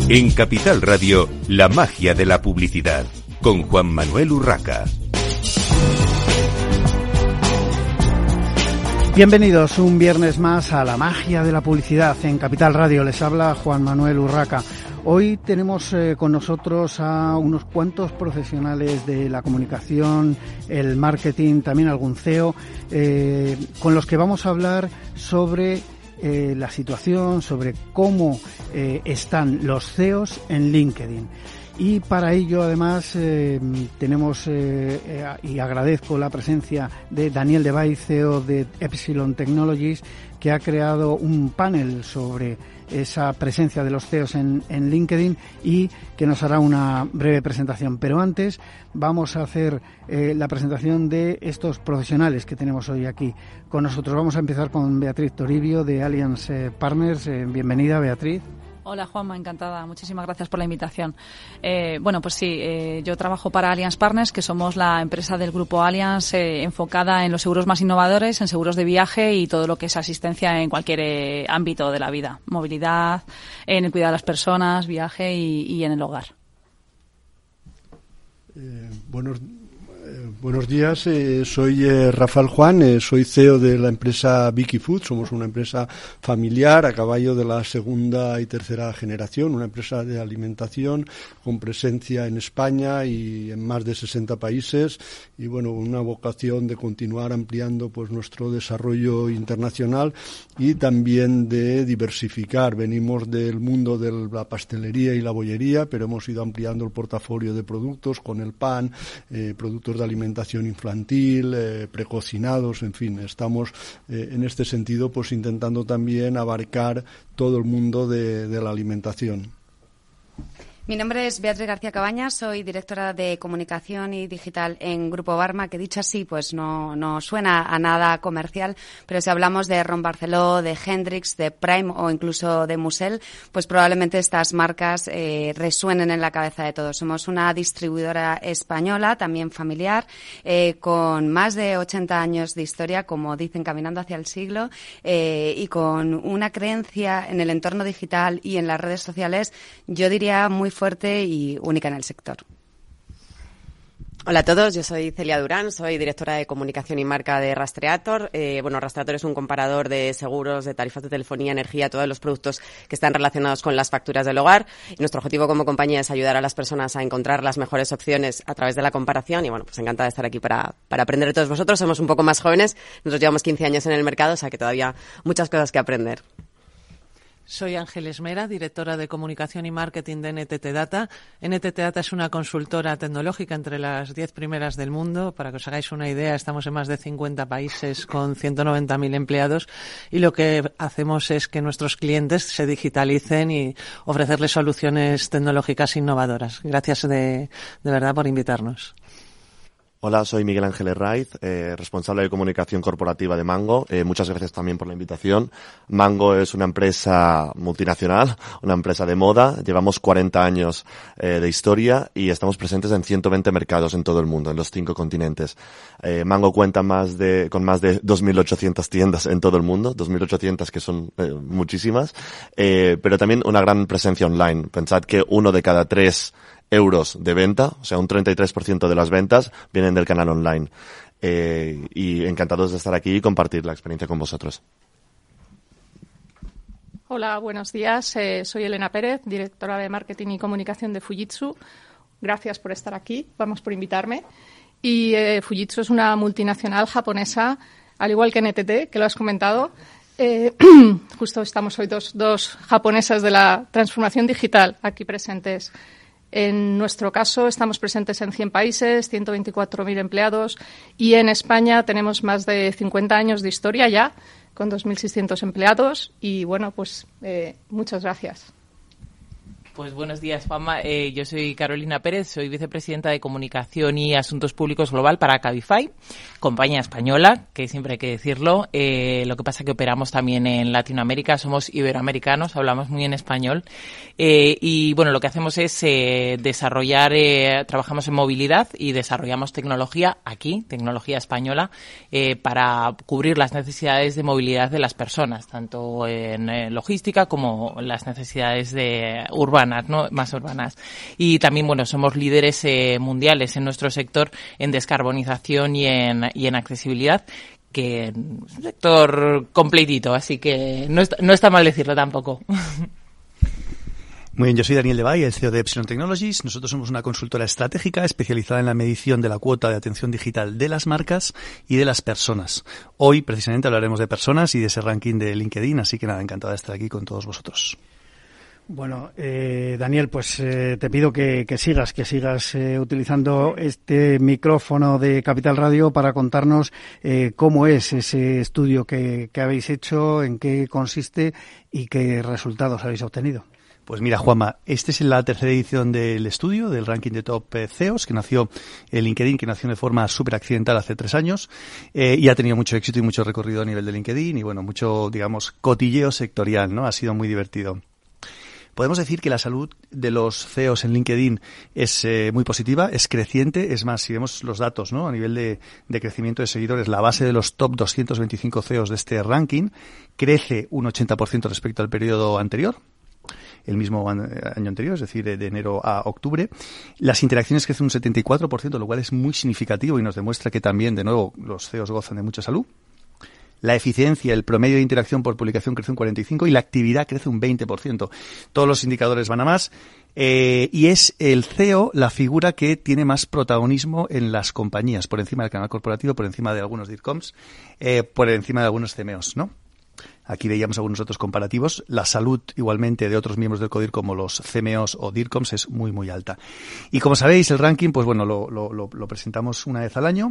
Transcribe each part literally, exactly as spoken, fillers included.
En Capital Radio, la magia de la publicidad, con Juan Manuel Urraca. Bienvenidos un viernes más a la magia de la publicidad en Capital Radio. Les habla Juan Manuel Urraca. Hoy tenemos eh, con nosotros a unos cuantos profesionales de la comunicación, el marketing, también algún C E O, eh, con los que vamos a hablar sobre eh, la situación, sobre cómo eh, están los C E Os en LinkedIn. Y para ello, además, eh, tenemos eh, eh, y agradezco la presencia de Daniel Devay, C E O de Epsilon Technologies, que ha creado un panel sobre esa presencia de los C E Os en, en LinkedIn y que nos hará una breve presentación. Pero antes vamos a hacer eh, la presentación de estos profesionales que tenemos hoy aquí con nosotros. Vamos a empezar con Beatriz Toribio de Alliance Partners. Eh, bienvenida, Beatriz. Hola Juanma, encantada. Muchísimas gracias por la invitación. Eh, bueno, pues sí, eh, yo trabajo para Alliance Partners, que somos la empresa del grupo Alliance eh, enfocada en los seguros más innovadores, en seguros de viaje y todo lo que es asistencia en cualquier eh, ámbito de la vida. Movilidad, en el cuidado de las personas, viaje y, y en el hogar. Eh, buenos Eh, buenos días, eh, soy eh, Rafael Juan, eh, soy C E O de la empresa Vicky Food. Somos una empresa familiar a caballo de la segunda y tercera generación, una empresa de alimentación con presencia en España y en más de sesenta países y bueno, una vocación de continuar ampliando pues nuestro desarrollo internacional y también de diversificar. Venimos del mundo de la pastelería y la bollería, pero hemos ido ampliando el portafolio de productos con el pan, eh, productos de alimentación infantil, eh, precocinados, en fin, estamos eh, en este sentido pues intentando también abarcar todo el mundo de, de la alimentación. Mi nombre es Beatriz García Cabañas, soy directora de comunicación y digital en Grupo Barma, que dicho así pues no, no suena a nada comercial, pero si hablamos de Ron Barceló, de Hendrix, de Prime o incluso de Musel, pues probablemente estas marcas eh, resuenen en la cabeza de todos. Somos una distribuidora española, también familiar, eh, con más de ochenta años de historia, como dicen, caminando hacia el siglo, eh, y con una creencia en el entorno digital y en las redes sociales, yo diría muy fuerte y única en el sector. Hola a todos, yo soy Celia Durán, soy directora de comunicación y marca de Rastreator. Eh, bueno, Rastreator es un comparador de seguros, de tarifas de telefonía, energía, todos los productos que están relacionados con las facturas del hogar. Y nuestro objetivo como compañía es ayudar a las personas a encontrar las mejores opciones a través de la comparación. Y bueno, pues encantada de estar aquí para, para aprender de todos vosotros. Somos un poco más jóvenes, nosotros llevamos quince años en el mercado, o sea que todavía muchas cosas que aprender. Soy Ángeles Mera, directora de comunicación y marketing de N T T Data. N T T Data es una consultora tecnológica entre las diez primeras del mundo. Para que os hagáis una idea, estamos en más de cincuenta países con ciento noventa mil empleados y lo que hacemos es que nuestros clientes se digitalicen y ofrecerles soluciones tecnológicas innovadoras. Gracias de, de verdad por invitarnos. Hola, soy Miguel Ángel Herraiz, eh, responsable de comunicación corporativa de Mango. Eh, muchas gracias también por la invitación. Mango es una empresa multinacional, una empresa de moda. Llevamos cuarenta años eh, de historia y estamos presentes en ciento veinte mercados en todo el mundo, en los cinco continentes. Eh, Mango cuenta más de, con más de dos mil ochocientas tiendas en todo el mundo, dos mil ochocientas que son eh, muchísimas, eh, pero también una gran presencia online. Pensad que uno de cada tres euros de venta, o sea, un treinta y tres por ciento de las ventas vienen del canal online. Eh, y encantados de estar aquí y compartir la experiencia con vosotros. Hola, buenos días. Eh, soy Elena Pérez, directora de marketing y comunicación de Fujitsu. Gracias por estar aquí. Vamos por invitarme. Y eh, Fujitsu es una multinacional japonesa, al igual que N T T, que lo has comentado. Eh, justo estamos hoy dos, dos japonesas de la transformación digital aquí presentes. En nuestro caso estamos presentes en cien países, ciento veinticuatro mil empleados y en España tenemos más de cincuenta años de historia ya, con dos mil seiscientos empleados y bueno, pues eh, muchas gracias. Pues buenos días, Juanma. Eh, yo soy Carolina Pérez, soy vicepresidenta de Comunicación y Asuntos Públicos Global para Cabify, compañía española, que siempre hay que decirlo. Eh, lo que pasa es que operamos también en Latinoamérica, somos iberoamericanos, hablamos muy en español. Eh, y bueno, lo que hacemos es eh, desarrollar, eh, trabajamos en movilidad y desarrollamos tecnología aquí, tecnología española, eh, para cubrir las necesidades de movilidad de las personas, tanto en eh, logística como las necesidades de urbanas urbanas, ¿no? Más urbanas. Y también, bueno, somos líderes eh, mundiales en nuestro sector en descarbonización y en, y en accesibilidad, que es un sector completito, así que no está, no está mal decirlo tampoco. Muy bien, yo soy Daniel Devay, el C E O de Epsilon Technologies. Nosotros somos una consultora estratégica especializada en la medición de la cuota de atención digital de las marcas y de las personas. Hoy, precisamente, hablaremos de personas y de ese ranking de LinkedIn, así que nada, encantada de estar aquí con todos vosotros. Bueno, eh, Daniel, pues eh, te pido que, que sigas, que sigas eh, utilizando este micrófono de Capital Radio para contarnos eh, cómo es ese estudio que, que habéis hecho, en qué consiste y qué resultados habéis obtenido. Pues mira, Juanma, esta es la tercera edición del estudio, del ranking de top C E Os, que nació en LinkedIn, que nació de forma súper accidental hace tres años, eh, y ha tenido mucho éxito y mucho recorrido a nivel de LinkedIn, y bueno, mucho, digamos, cotilleo sectorial, ¿no? Ha sido muy divertido. Podemos decir que la salud de los C E Os en LinkedIn es eh, muy positiva, es creciente. Es más, si vemos los datos, ¿no? A nivel de, de crecimiento de seguidores, la base de los top doscientos veinticinco C E Os de este ranking crece un ochenta por ciento respecto al periodo anterior, el mismo año anterior, es decir, de enero a octubre. Las interacciones crecen un setenta y cuatro por ciento, lo cual es muy significativo y nos demuestra que también, de nuevo, los C E Os gozan de mucha salud. La eficiencia, el promedio de interacción por publicación crece un cuarenta y cinco por ciento y la actividad crece un veinte por ciento. Todos los indicadores van a más. Eh, y es el C E O la figura que tiene más protagonismo en las compañías, por encima del canal corporativo, por encima de algunos DIRCOMs, eh, por encima de algunos C M Os, ¿no? Aquí veíamos algunos otros comparativos. La salud, igualmente, de otros miembros del CODIR, como los C M Os o DIRCOMs, es muy, muy alta. Y como sabéis, el ranking, pues bueno, lo, lo, lo, lo presentamos una vez al año.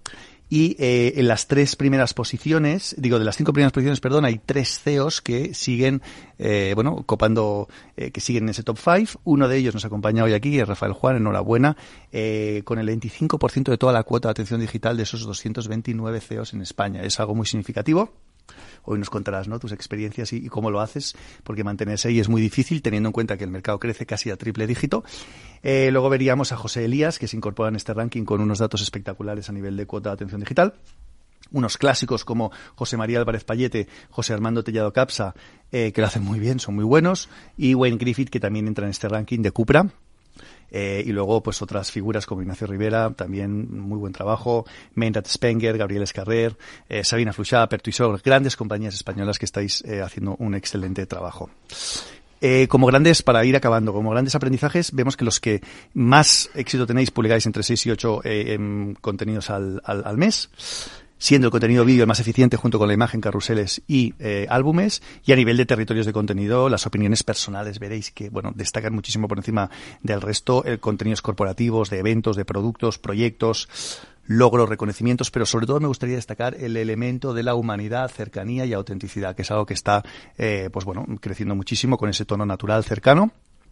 Y eh, en las tres primeras posiciones, digo, de las cinco primeras posiciones, perdón, hay tres C E Os que siguen, eh, bueno, copando, eh, que siguen en ese top cinco. Uno de ellos nos acompaña hoy aquí, es Rafael Juan, enhorabuena, eh, con el veinticinco por ciento de toda la cuota de atención digital de esos doscientos veintinueve C E Os en España. Es algo muy significativo. Hoy nos contarás, ¿no?, tus experiencias y, y cómo lo haces, porque mantenerse ahí es muy difícil, teniendo en cuenta que el mercado crece casi a triple dígito. Eh, luego veríamos a José Elías, que se incorpora en este ranking con unos datos espectaculares a nivel de cuota de atención digital. Unos clásicos como José María Álvarez Payete, José Armando Tellado Capsa, eh, que lo hacen muy bien, son muy buenos. Y Wayne Griffith, que también entra en este ranking de Cupra. Eh, y luego, pues, otras figuras como Ignacio Rivera, también muy buen trabajo, Meinrad Spenger, Gabriel Escarrer, eh, Sabina Fluchá, Pertuisor, grandes compañías españolas que estáis eh, haciendo un excelente trabajo. Eh, como grandes, para ir acabando, como grandes aprendizajes, vemos que los que más éxito tenéis publicáis entre seis y ocho eh, en contenidos al, al, al mes, siendo el contenido vídeo el más eficiente junto con la imagen, carruseles y eh, álbumes. Y a nivel de territorios de contenido, las opiniones personales veréis que, bueno, destacan muchísimo por encima del resto, eh, contenidos corporativos, de eventos, de productos, proyectos, logros, reconocimientos, pero sobre todo me gustaría destacar el elemento de la humanidad, cercanía y autenticidad, que es algo que está, eh, pues bueno, creciendo muchísimo con ese tono natural, cercano.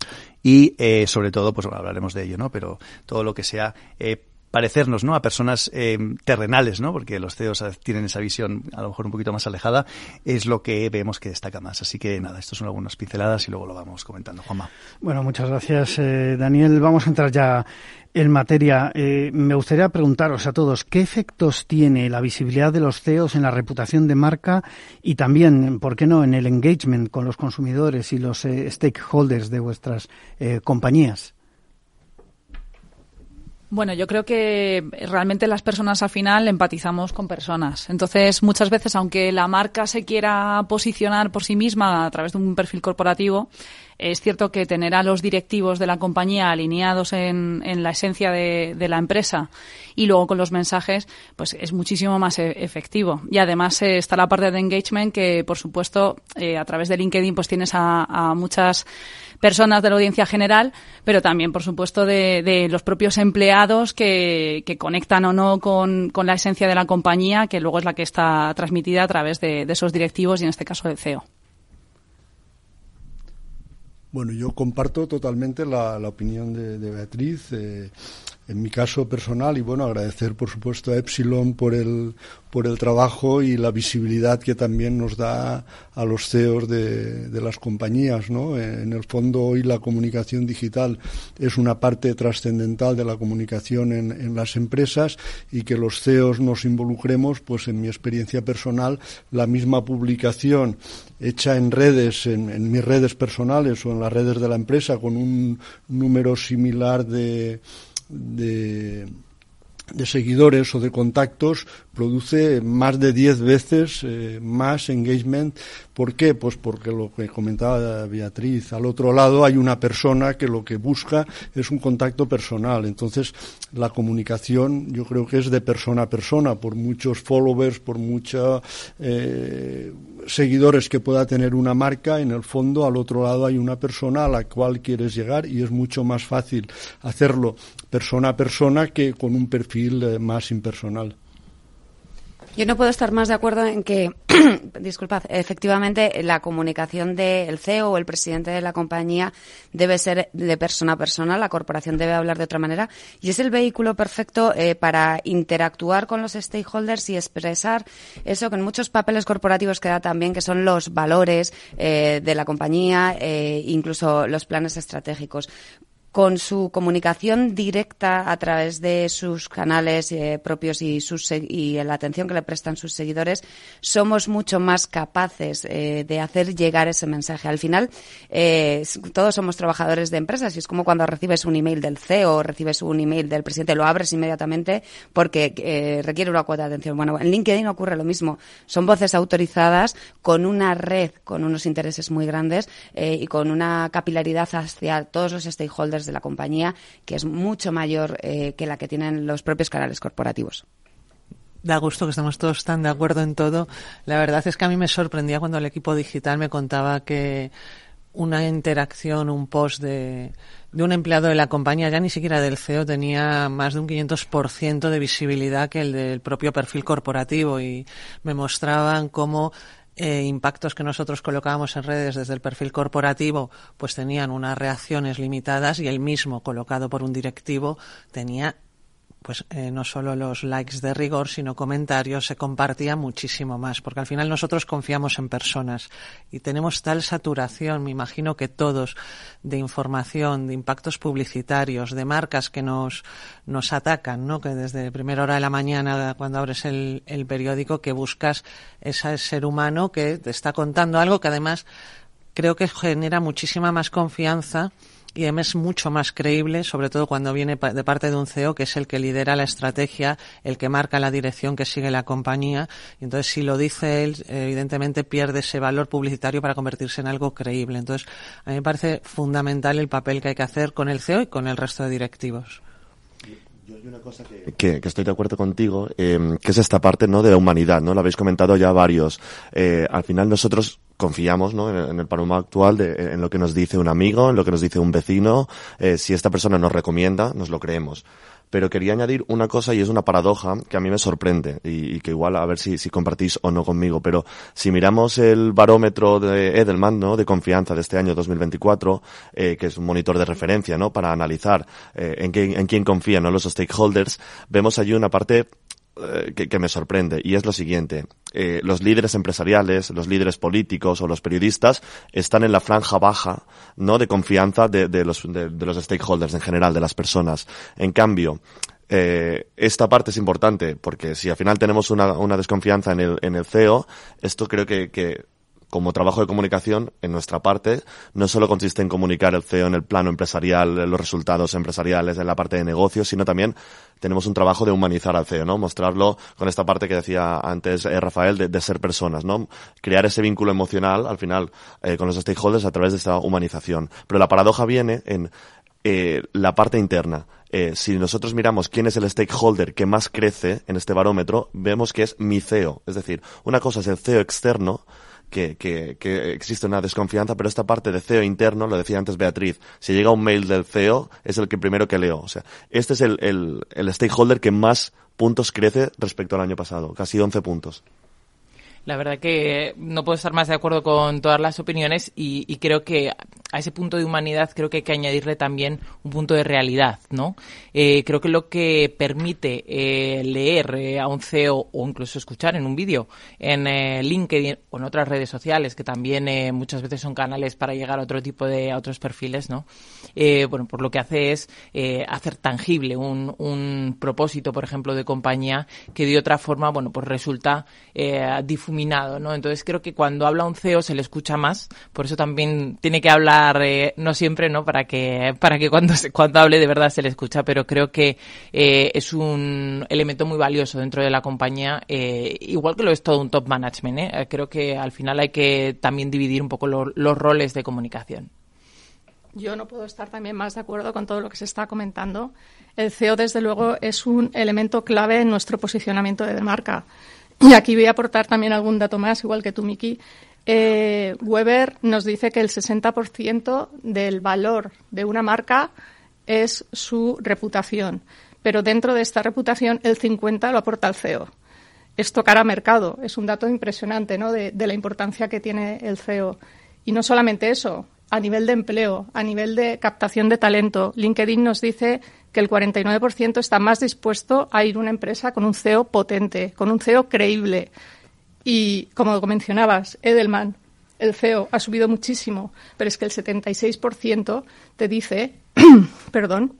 Y eh, sobre todo, pues bueno, hablaremos de ello, ¿no? Pero todo lo que sea eh, parecernos, ¿no?, a personas eh, terrenales, ¿no?, porque los C E Os tienen esa visión a lo mejor un poquito más alejada, es lo que vemos que destaca más. Así que nada, estos son algunas pinceladas y luego lo vamos comentando. Juanma. Bueno, muchas gracias, eh, Daniel. Vamos a entrar ya en materia. Eh, me gustaría preguntaros a todos, ¿qué efectos tiene la visibilidad de los C E Os en la reputación de marca y también, ¿por qué no?, en el engagement con los consumidores y los eh, stakeholders de vuestras eh, compañías? Bueno, yo creo que realmente las personas al final empatizamos con personas. Entonces, muchas veces, aunque la marca se quiera posicionar por sí misma a través de un perfil corporativo, es cierto que tener a los directivos de la compañía alineados en, en la esencia de, de la empresa y luego con los mensajes, pues es muchísimo más e- efectivo. Y además eh, está la parte de engagement que, por supuesto, eh, a través de LinkedIn pues tienes a, a muchas personas de la audiencia general, pero también, por supuesto, de, de los propios empleados que, que conectan o no con, con la esencia de la compañía, que luego es la que está transmitida a través de, de esos directivos y, en este caso, del C E O. Bueno, yo comparto totalmente la, la opinión de, de Beatriz. Eh, en mi caso personal, y bueno, agradecer por supuesto a Epsilon por el por el trabajo y la visibilidad que también nos da a los C E Os de, de las compañías, ¿no? En el fondo hoy la comunicación digital es una parte trascendental de la comunicación en, en las empresas, y que los C E Os nos involucremos, pues en mi experiencia personal, la misma publicación hecha en redes, en, en mis redes personales o en las redes de la empresa, con un número similar de de de seguidores o de contactos, produce más de diez veces eh, más engagement. ¿Por qué? Pues porque lo que comentaba Beatriz, al otro lado hay una persona que lo que busca es un contacto personal. Entonces, la comunicación yo creo que es de persona a persona, por muchos followers, por muchos eh, seguidores que pueda tener una marca, en el fondo al otro lado hay una persona a la cual quieres llegar, y es mucho más fácil hacerlo persona a persona que con un perfil eh, más impersonal. Yo no puedo estar más de acuerdo en que, disculpad, efectivamente la comunicación del C E O o el presidente de la compañía debe ser de persona a persona, la corporación debe hablar de otra manera, y es el vehículo perfecto eh, para interactuar con los stakeholders y expresar eso que en muchos papeles corporativos queda también, que son los valores eh, de la compañía, eh, incluso los planes estratégicos. Con su comunicación directa a través de sus canales eh, propios y, sus, y la atención que le prestan sus seguidores, somos mucho más capaces eh, de hacer llegar ese mensaje. Al final, eh, todos somos trabajadores de empresas, y es como cuando recibes un email del C E O o recibes un email del presidente, lo abres inmediatamente porque eh, requiere una cuota de atención. Bueno, en LinkedIn ocurre lo mismo. Son voces autorizadas con una red, con unos intereses muy grandes eh, y con una capilaridad hacia todos los stakeholders de la compañía que es mucho mayor eh, que la que tienen los propios canales corporativos. Da gusto que estemos todos tan de acuerdo en todo. La verdad es que a mí me sorprendía cuando el equipo digital me contaba que una interacción, un post de, de un empleado de la compañía, ya ni siquiera del C E O, tenía más de un quinientos por ciento de visibilidad que el del propio perfil corporativo, y me mostraban cómo Eh, impactos que nosotros colocábamos en redes desde el perfil corporativo pues tenían unas reacciones limitadas, y el mismo colocado por un directivo tenía pues eh, no solo los likes de rigor, sino comentarios, se compartía muchísimo más, porque al final nosotros confiamos en personas y tenemos tal saturación, me imagino que todos, de información, de impactos publicitarios, de marcas que nos nos atacan, ¿no? Que desde primera hora de la mañana, cuando abres el, el periódico, que buscas ese ser humano que te está contando algo que además creo que genera muchísima más confianza, y además es mucho más creíble, sobre todo cuando viene de parte de un C E O, que es el que lidera la estrategia, el que marca la dirección que sigue la compañía. Y entonces, si lo dice él, evidentemente pierde ese valor publicitario para convertirse en algo creíble. Entonces, a mí me parece fundamental el papel que hay que hacer con el C E O y con el resto de directivos. Yo hay una cosa que, que, que estoy de acuerdo contigo, eh, que es esta parte, ¿no?, de la humanidad, ¿no? Lo habéis comentado ya varios. Eh, al final nosotros confiamos, ¿no?, en, en el panorama actual de, en lo que nos dice un amigo, en lo que nos dice un vecino. Eh, si esta persona nos recomienda, nos lo creemos. Pero quería añadir una cosa, y es una paradoja que a mí me sorprende, y, y que igual a ver si, si compartís o no conmigo, pero si miramos el barómetro de Edelman, ¿no?, de confianza de este año dos mil veinticuatro, eh, que es un monitor de referencia, ¿no?, para analizar eh, en, qué, en quién confían, ¿no?, los stakeholders, vemos allí una parte eh, que, que me sorprende, y es lo siguiente. Eh, los líderes empresariales, los líderes políticos o los periodistas están en la franja baja, ¿no?, de confianza de, de los de, de los stakeholders en general, de las personas. En cambio, eh, esta parte es importante, porque si al final tenemos una, una desconfianza en el, en el C E O, esto creo que, que como trabajo de comunicación, en nuestra parte, no solo consiste en comunicar el C E O en el plano empresarial, los resultados empresariales, en la parte de negocios, sino también tenemos un trabajo de humanizar al C E O, ¿no? Mostrarlo con esta parte que decía antes eh, Rafael, de, de ser personas, ¿no? Crear ese vínculo emocional, al final, eh, con los stakeholders a través de esta humanización. Pero la paradoja viene en eh, la parte interna. Eh, si nosotros miramos quién es el stakeholder que más crece en este barómetro, vemos que es mi C E O. Es decir, una cosa es el C E O externo, Que, que, que existe una desconfianza, pero esta parte de C E O interno, lo decía antes Beatriz, si llega un mail del C E O, es el que primero que leo. O sea, este es el, el, el stakeholder que más puntos crece respecto al año pasado, casi once puntos. La verdad que no puedo estar más de acuerdo con todas las opiniones y, y creo que a ese punto de humanidad creo que hay que añadirle también un punto de realidad, ¿no? Eh, creo que lo que permite eh, leer eh, a un C E O o incluso escuchar en un vídeo en eh, LinkedIn o en otras redes sociales, que también eh, muchas veces son canales para llegar a otro tipo de a otros perfiles, ¿no? Eh, bueno, pues lo que hace es eh, hacer tangible un, un propósito, por ejemplo, de compañía que de otra forma, bueno, pues resulta eh, difuminado, ¿no? Entonces creo que cuando habla un C E O se le escucha más, por eso también tiene que hablar, eh, no siempre, ¿no? Para que para que cuando se, cuando hable de verdad se le escucha, pero creo que eh, es un elemento muy valioso dentro de la compañía, eh, igual que lo es todo un top management, ¿eh? Creo que al final hay que también dividir un poco lo, los roles de comunicación. Yo no puedo estar también más de acuerdo con todo lo que se está comentando. El C E O, desde luego, es un elemento clave en nuestro posicionamiento de marca. Y aquí voy a aportar también algún dato más, igual que tú, Miki. Eh, Weber nos dice que el sesenta por ciento del valor de una marca es su reputación. Pero dentro de esta reputación, el cincuenta por ciento lo aporta el C E O. Es tocar a mercado. Es un dato impresionante, ¿no?, de, de la importancia que tiene el C E O. Y no solamente eso, a nivel de empleo, a nivel de captación de talento, LinkedIn nos dice que el cuarenta y nueve por ciento está más dispuesto a ir a una empresa con un C E O potente, con un C E O creíble. Y, como mencionabas, Edelman, el C E O, ha subido muchísimo, pero es que el setenta y seis por ciento te dice, perdón,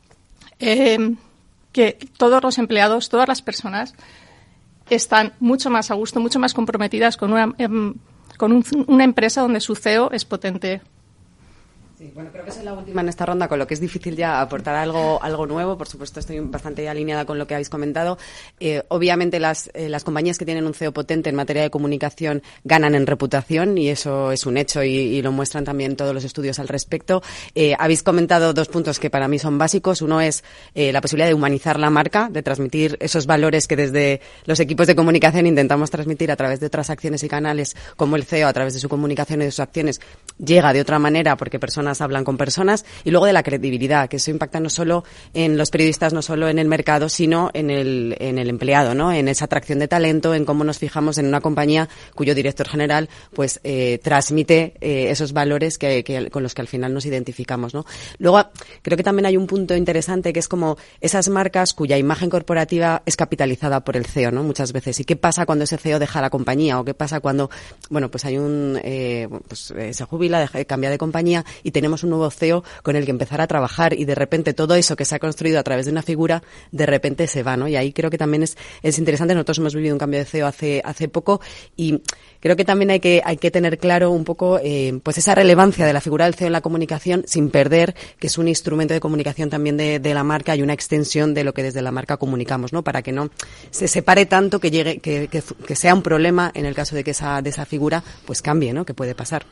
eh, que todos los empleados, todas las personas están mucho más a gusto, mucho más comprometidas con una, eh, con un, una empresa donde su C E O es potente. Sí, bueno, creo que soy la última en esta ronda, con lo que es difícil ya aportar algo algo nuevo. Por supuesto, estoy bastante alineada con lo que habéis comentado. Eh, obviamente, las, eh, las compañías que tienen un C E O potente en materia de comunicación ganan en reputación, y eso es un hecho, y, y lo muestran también todos los estudios al respecto. Eh, habéis comentado dos puntos que para mí son básicos. Uno es eh, la posibilidad de humanizar la marca, de transmitir esos valores que desde los equipos de comunicación intentamos transmitir a través de otras acciones y canales, como el C E O, a través de su comunicación y de sus acciones, llega de otra manera porque personas hablan con personas. Y luego de la credibilidad, que eso impacta no solo en los periodistas, no solo en el mercado, sino en el, en el empleado, ¿no? En esa atracción de talento, en cómo nos fijamos en una compañía cuyo director general pues eh, transmite eh, esos valores que, que, con los que al final nos identificamos, ¿no? Luego, creo que también hay un punto interesante, que es como esas marcas cuya imagen corporativa es capitalizada por el C E O, ¿no? Muchas veces. ¿Y qué pasa cuando ese C E O deja la compañía? ¿O qué pasa cuando, bueno, pues hay un, eh, pues eh, se jubila, deja, cambia de compañía y tenemos un nuevo C E O con el que empezar a trabajar, y de repente todo eso que se ha construido a través de una figura de repente se va, ¿no? Y ahí creo que también es, es interesante. Nosotros hemos vivido un cambio de C E O hace hace poco, y creo que también hay que hay que tener claro un poco eh, pues esa relevancia de la figura del C E O en la comunicación, sin perder que es un instrumento de comunicación también de, de la marca y una extensión de lo que desde la marca comunicamos, ¿no? Para que no se separe tanto, que llegue que, que, que sea un problema en el caso de que esa de esa figura pues cambie, ¿no? Que puede pasar.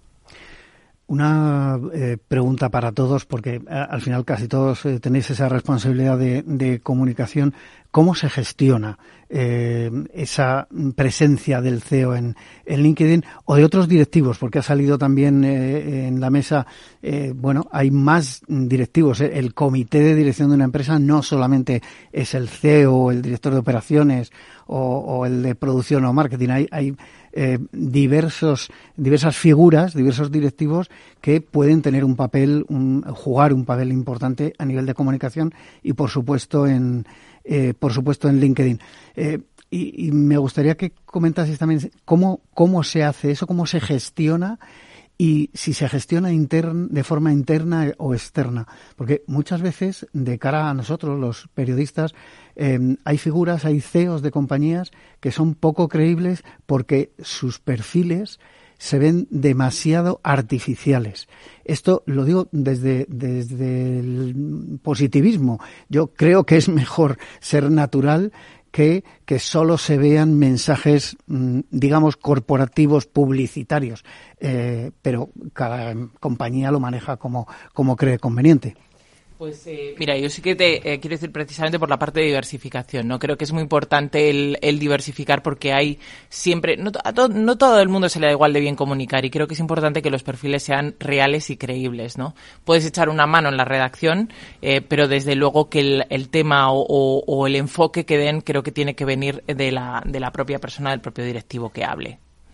Una eh, pregunta para todos, porque a, al final casi todos eh, tenéis esa responsabilidad de, de comunicación. ¿Cómo se gestiona eh, esa presencia del C E O en, en LinkedIn o de otros directivos? Porque ha salido también eh, en la mesa, eh, bueno, hay más directivos. Eh, el comité de dirección de una empresa no solamente es el C E O, el director de operaciones o, o el de producción o marketing. Hay, hay eh, diversos, diversas figuras, diversos directivos que pueden tener un papel, un, jugar un papel importante a nivel de comunicación y, por supuesto, en Eh, por supuesto en LinkedIn. Eh, y, y me gustaría que comentases también cómo, cómo se hace eso, cómo se gestiona y si se gestiona intern, de forma interna o externa. Porque muchas veces, de cara a nosotros, los periodistas, eh, hay figuras, hay C E Os de compañías que son poco creíbles porque sus perfiles se ven demasiado artificiales. Esto lo digo desde, desde el positivismo. Yo creo que es mejor ser natural que, que solo se vean mensajes, digamos, corporativos, publicitarios. Eh, pero cada compañía lo maneja como, como cree conveniente. Pues eh, mira, yo sí que te eh, quiero decir precisamente por la parte de diversificación, ¿no? Creo que es muy importante el, el diversificar porque hay siempre, no, a to, no todo el mundo se le da igual de bien comunicar y creo que es importante que los perfiles sean reales y creíbles, ¿no? Puedes echar una mano en la redacción, eh, pero desde luego que el, el tema o, o, o el enfoque que den creo que tiene que venir de la, de la propia persona, del propio directivo que hable.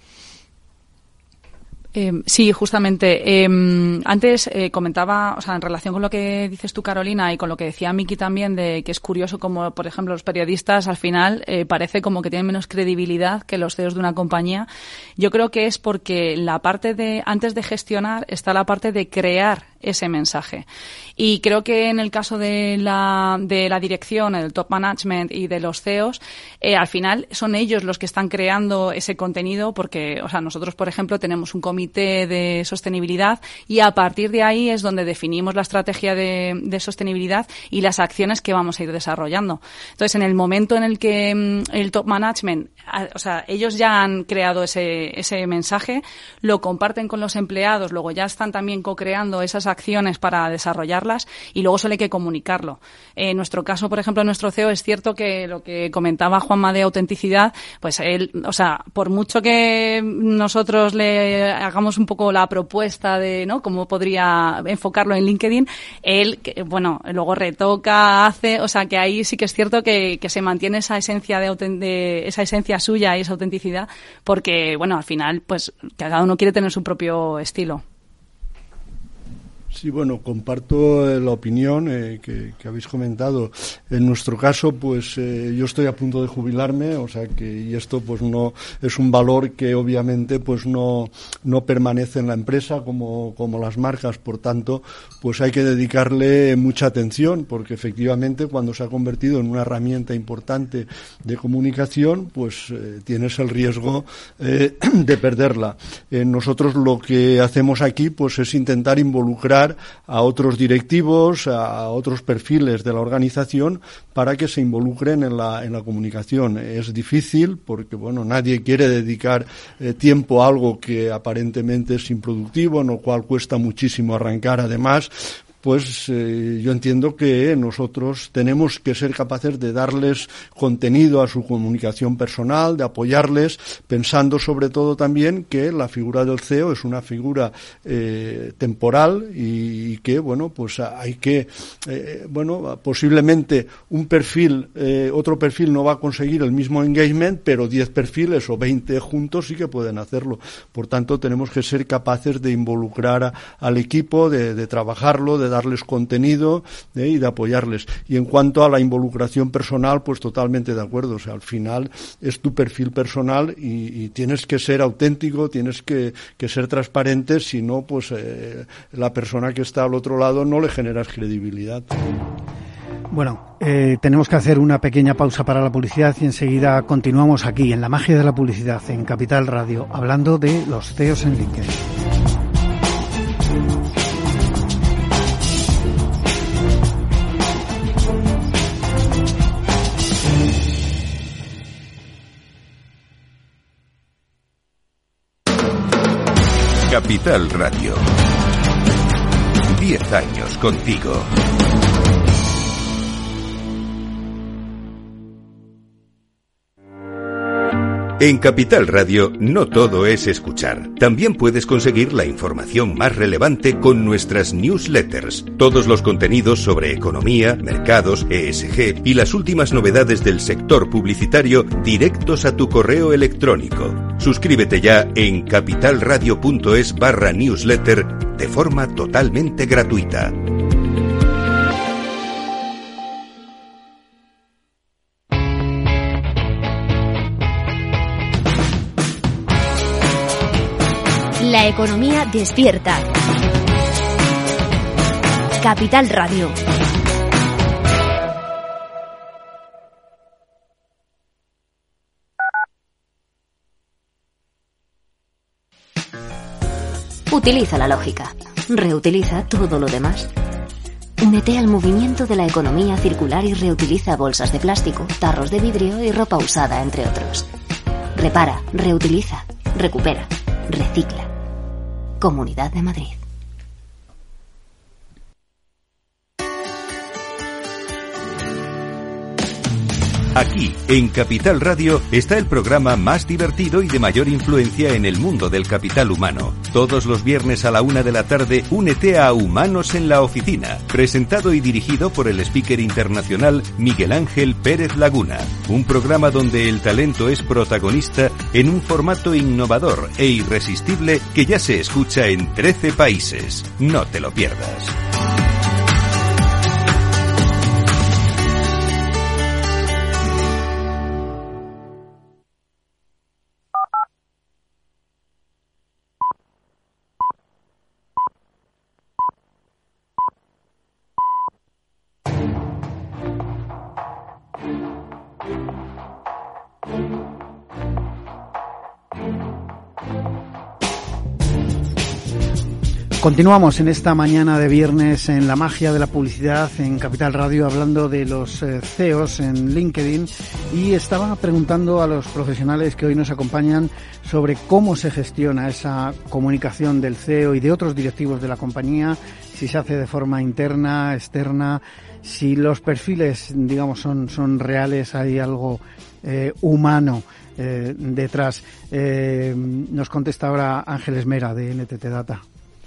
Eh, sí, justamente. Eh, antes eh, comentaba, o sea, en relación con lo que dices tú, Carolina, y con lo que decía Miki también, de que es curioso como, por ejemplo, los periodistas al final eh, parece como que tienen menos credibilidad que los C E Os de una compañía. Yo creo que es porque la parte de, antes de gestionar, está la parte de crear ese mensaje. Y creo que en el caso de la, de la dirección, el top management y de los C E Os, eh, al final son ellos los que están creando ese contenido porque, o sea, nosotros, por ejemplo, tenemos un comité de sostenibilidad y a partir de ahí es donde definimos la estrategia de, de sostenibilidad y las acciones que vamos a ir desarrollando. Entonces, en el momento en el que mm, el top management, a, o sea, ellos ya han creado ese, ese mensaje, lo comparten con los empleados, luego ya están también co-creando esas acciones para desarrollarlas y luego solo hay que comunicarlo. En nuestro caso, por ejemplo, en nuestro C E O es cierto que lo que comentaba Juanma de autenticidad, pues él, o sea, por mucho que nosotros le hagamos un poco la propuesta de, ¿no?, cómo podría enfocarlo en LinkedIn, él, que, bueno, luego retoca, hace, o sea, que ahí sí que es cierto que, que se mantiene esa esencia de, de esa esencia suya y esa autenticidad, porque, bueno, al final, pues, cada uno quiere tener su propio estilo. Sí, bueno, comparto eh, la opinión eh, que, que habéis comentado. En nuestro caso, pues eh, yo estoy a punto de jubilarme, o sea que y esto pues no es un valor que obviamente pues no no permanece en la empresa como como las marcas, por tanto, pues hay que dedicarle mucha atención porque efectivamente cuando se ha convertido en una herramienta importante de comunicación, pues eh, tienes el riesgo eh, de perderla. Eh, nosotros lo que hacemos aquí pues es intentar involucrar a otros directivos, a otros perfiles de la organización para que se involucren en la, en la comunicación. Es difícil porque, bueno, nadie quiere dedicar eh, tiempo a algo que aparentemente es improductivo, en lo cual cuesta muchísimo arrancar. Además, pues eh, yo entiendo que nosotros tenemos que ser capaces de darles contenido a su comunicación personal, de apoyarles, pensando sobre todo también que la figura del C E O es una figura eh, temporal y, y que, bueno, pues hay que, eh, bueno, posiblemente un perfil, eh, otro perfil no va a conseguir el mismo engagement, pero diez perfiles o veinte juntos sí que pueden hacerlo. Por tanto, tenemos que ser capaces de involucrar a, al equipo, de, de trabajarlo, de darles contenido eh, y de apoyarles. Y en cuanto a la involucración personal, pues totalmente de acuerdo. O sea, al final es tu perfil personal y, y tienes que ser auténtico, tienes que, que ser transparente, si no, pues eh, la persona que está al otro lado no le generas credibilidad. Bueno, eh, tenemos que hacer una pequeña pausa para la publicidad y enseguida continuamos aquí en La Magia de la Publicidad, en Capital Radio, hablando de los C E Os en LinkedIn. Capital Radio. Diez años contigo. En Capital Radio no todo es escuchar. También puedes conseguir la información más relevante con nuestras newsletters. Todos los contenidos sobre economía, mercados, E S G y las últimas novedades del sector publicitario directos a tu correo electrónico. Suscríbete ya en capitalradio.es barra newsletter de forma totalmente gratuita. La economía despierta. Capital Radio. Utiliza la lógica. Reutiliza todo lo demás. Únete al movimiento de la economía circular y reutiliza bolsas de plástico, tarros de vidrio y ropa usada, entre otros. Repara, reutiliza, recupera, recicla. Comunidad de Madrid. Aquí, en Capital Radio, está el programa más divertido y de mayor influencia en el mundo del capital humano. Todos los viernes a la una de la tarde, únete a Humanos en la Oficina, presentado y dirigido por el speaker internacional Miguel Ángel Pérez Laguna. Un programa donde el talento es protagonista en un formato innovador e irresistible que ya se escucha en trece países. No te lo pierdas. Continuamos en esta mañana de viernes en la magia de la publicidad en Capital Radio, hablando de los eh, C E Os en LinkedIn, y estaba preguntando a los profesionales que hoy nos acompañan sobre cómo se gestiona esa comunicación del C E O y de otros directivos de la compañía, si se hace de forma interna, externa, si los perfiles, digamos, son, son reales, hay algo eh, humano eh, detrás. Eh, nos contesta ahora Ángel Esmera de N T T Data.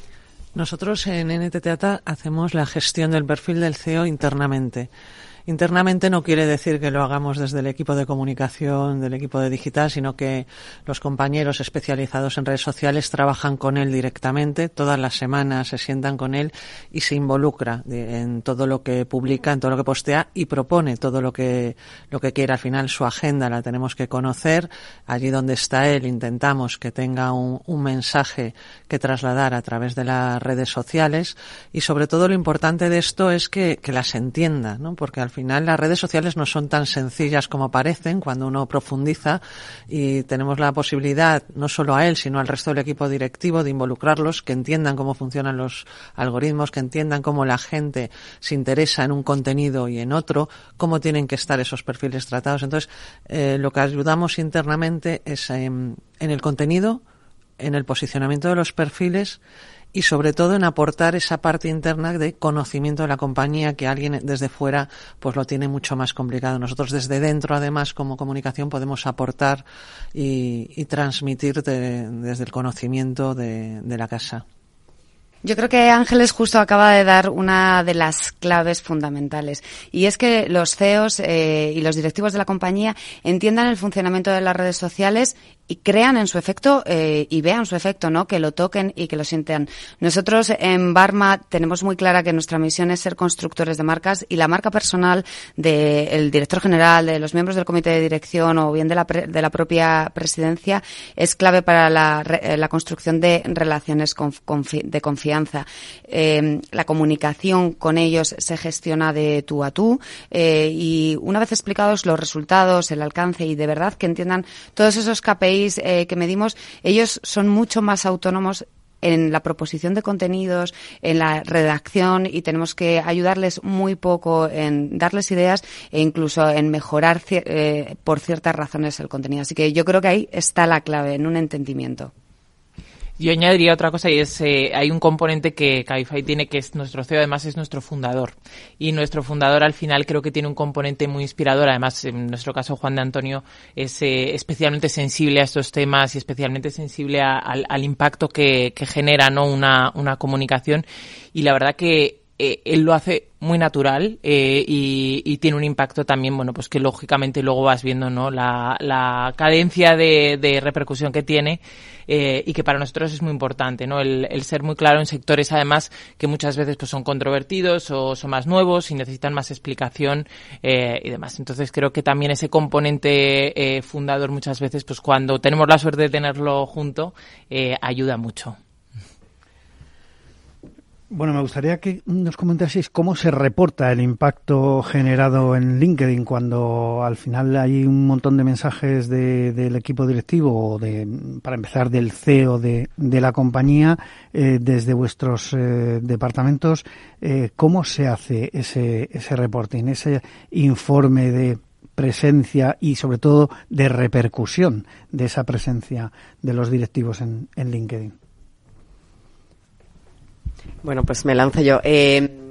Nosotros en N T T Data hacemos la gestión del perfil del C E O internamente. Internamente no quiere decir que lo hagamos desde el equipo de comunicación, del equipo de digital, sino que los compañeros especializados en redes sociales trabajan con él directamente. Todas las semanas se sientan con él y se involucra en todo lo que publica, en todo lo que postea y propone todo lo que, lo que quiera. Al final su agenda la tenemos que conocer. Allí donde está él intentamos que tenga un, un mensaje que trasladar a través de las redes sociales, y sobre todo lo importante de esto es que, que las entienda, ¿no? Porque al final Al final las redes sociales no son tan sencillas como parecen cuando uno profundiza, y tenemos la posibilidad, no solo a él, sino al resto del equipo directivo, de involucrarlos, que entiendan cómo funcionan los algoritmos, que entiendan cómo la gente se interesa en un contenido y en otro, cómo tienen que estar esos perfiles tratados. Entonces, eh, lo que ayudamos internamente es eh, en el contenido, en el posicionamiento de los perfiles, y sobre todo en aportar esa parte interna de conocimiento de la compañía, que alguien desde fuera pues lo tiene mucho más complicado. Nosotros desde dentro, además, como comunicación, podemos aportar y, y transmitir de, desde el conocimiento de, de la casa. Yo creo que Ángeles justo acaba de dar una de las claves fundamentales, y es que los C E Os eh, y los directivos de la compañía entiendan el funcionamiento de las redes sociales y crean en su efecto eh, y vean su efecto, ¿no? Que lo toquen y que lo sientan. Nosotros en Barma tenemos muy clara que nuestra misión es ser constructores de marcas, y la marca personal del director general, de los miembros del comité de dirección o bien de la, pre, de la propia presidencia es clave para la, la construcción de relaciones conf, confi, de confianza. Eh, la comunicación con ellos se gestiona de tú a tú eh, y una vez explicados los resultados, el alcance y de verdad que entiendan todos esos K P Is eh, que medimos, ellos son mucho más autónomos en la proposición de contenidos, en la redacción, y tenemos que ayudarles muy poco en darles ideas e incluso en mejorar eh, por ciertas razones el contenido. Así que yo creo que ahí está la clave, en un entendimiento. Yo añadiría otra cosa, y es, eh, hay un componente que Cabify tiene, que es nuestro C E O, además es nuestro fundador. Y nuestro fundador al final creo que tiene un componente muy inspirador. Además, en nuestro caso, Juan de Antonio es eh, especialmente sensible a estos temas y especialmente sensible a, al, al impacto que, que genera, ¿no? una, una comunicación. Y la verdad que eh, él lo hace muy natural eh, y, y tiene un impacto también, bueno, pues que lógicamente luego vas viendo, ¿no? La, la cadencia de, de repercusión que tiene eh, y que para nosotros es muy importante, ¿no? El, el ser muy claro en sectores, además, que muchas veces pues son controvertidos o son más nuevos y necesitan más explicación eh, y demás. Entonces creo que también ese componente eh, fundador muchas veces, pues cuando tenemos la suerte de tenerlo junto, eh, ayuda mucho. Bueno, me gustaría que nos comentaseis cómo se reporta el impacto generado en LinkedIn cuando al final hay un montón de mensajes de, del equipo directivo o de, para empezar, del C E O de, de la compañía eh, desde vuestros eh, departamentos. Eh, ¿Cómo se hace ese, ese reporting, ese informe de presencia y sobre todo de repercusión de esa presencia de los directivos en, en LinkedIn? Bueno, pues me lanzo yo. Eh,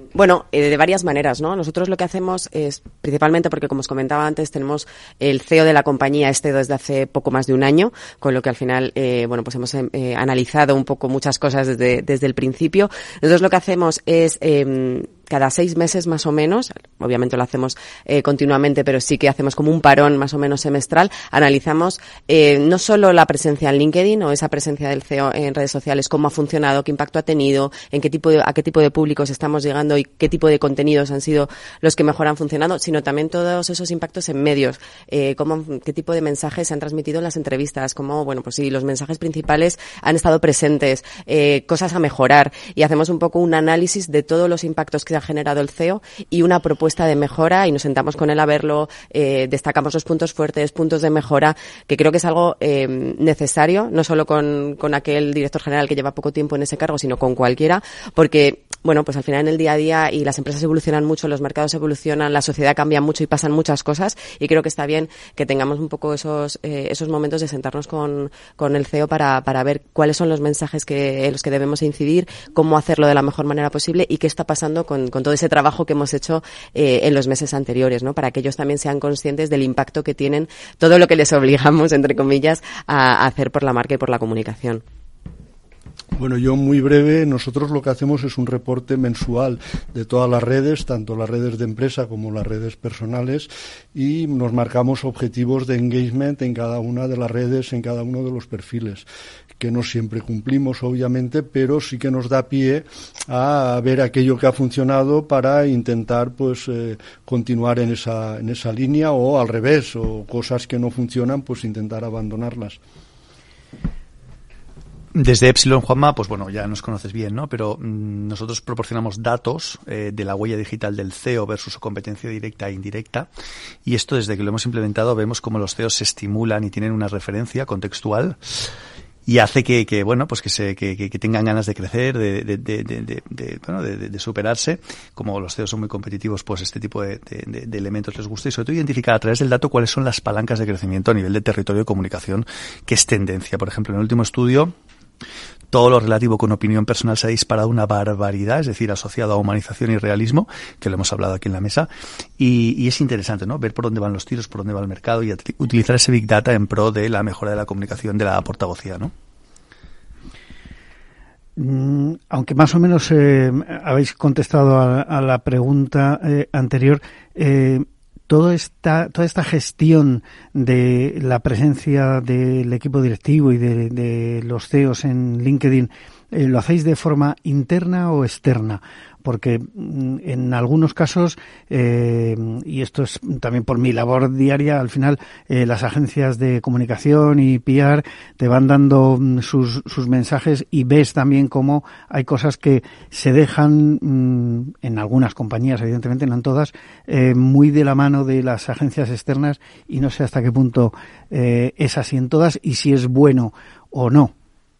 Bueno, eh, de varias maneras, ¿no? Nosotros lo que hacemos es, principalmente porque, como os comentaba antes, tenemos el C E O de la compañía este desde hace poco más de un año, con lo que al final, eh, bueno, pues hemos eh, analizado un poco muchas cosas desde, desde el principio. Nosotros lo que hacemos es, eh, cada seis meses más o menos, obviamente lo hacemos eh, continuamente, pero sí que hacemos como un parón más o menos semestral, analizamos eh, no solo la presencia en LinkedIn o esa presencia del C E O en redes sociales, cómo ha funcionado, qué impacto ha tenido, en qué tipo de, a qué tipo de públicos estamos llegando y qué tipo de contenidos han sido los que mejor han funcionado, sino también todos esos impactos en medios, eh, cómo, qué tipo de mensajes se han transmitido en las entrevistas, cómo, bueno, pues sí, los mensajes principales han estado presentes, eh, cosas a mejorar, y hacemos un poco un análisis de todos los impactos que ha generado el C E O y una propuesta de mejora, y nos sentamos con él a verlo, eh, destacamos los puntos fuertes, puntos de mejora, que creo que es algo eh, necesario, no solo con, con aquel director general que lleva poco tiempo en ese cargo, sino con cualquiera, porque, bueno, pues al final en el día a día, y las empresas evolucionan mucho, los mercados evolucionan, la sociedad cambia mucho y pasan muchas cosas, y creo que está bien que tengamos un poco esos eh, esos momentos de sentarnos con, con el C E O para, para ver cuáles son los mensajes que, en los que debemos incidir, cómo hacerlo de la mejor manera posible y qué está pasando con, con todo ese trabajo que hemos hecho eh, en los meses anteriores, ¿no? Para que ellos también sean conscientes del impacto que tienen todo lo que les obligamos, entre comillas, a, a hacer por la marca y por la comunicación. Bueno, yo muy breve, nosotros lo que hacemos es un reporte mensual de todas las redes, tanto las redes de empresa como las redes personales, y nos marcamos objetivos de engagement en cada una de las redes, en cada uno de los perfiles, que no siempre cumplimos, obviamente, pero sí que nos da pie a ver aquello que ha funcionado para intentar, pues, eh, continuar en esa, en esa línea, o al revés, o cosas que no funcionan, pues intentar abandonarlas. Desde Epsilon, Juanma, pues bueno, ya nos conoces bien, ¿no? Pero mmm, nosotros proporcionamos datos eh, de la huella digital del C E O versus su competencia directa e indirecta, y esto, desde que lo hemos implementado, vemos cómo los C E Os se estimulan y tienen una referencia contextual, y hace que, que bueno, pues que se, que, que, que tengan ganas de crecer, de, de, de, de, de, de bueno, de, de, de superarse. Como los C E Os son muy competitivos, pues este tipo de, de, de elementos les gusta, y sobre todo identificar a través del dato cuáles son las palancas de crecimiento a nivel de territorio de comunicación, que es tendencia. Por ejemplo, en el último estudio, todo lo relativo con opinión personal se ha disparado una barbaridad, es decir, asociado a humanización y realismo, que lo hemos hablado aquí en la mesa, y, y es interesante, ¿no?, ver por dónde van los tiros, por dónde va el mercado, y utilizar ese Big Data en pro de la mejora de la comunicación, de la portavocía, ¿no? Mm, aunque más o menos eh, habéis contestado a, a la pregunta eh, anterior, eh, Todo esta, toda esta gestión de la presencia del equipo directivo y de, de los C E Os en LinkedIn, eh, ¿lo hacéis de forma interna o externa? Porque mm, en algunos casos, eh, y esto es también por mi labor diaria, al final eh, las agencias de comunicación y P R te van dando mm, sus, sus mensajes, y ves también cómo hay cosas que se dejan, mm, en algunas compañías, evidentemente, no en todas, eh, muy de la mano de las agencias externas, y no sé hasta qué punto eh, es así en todas y si es bueno o no.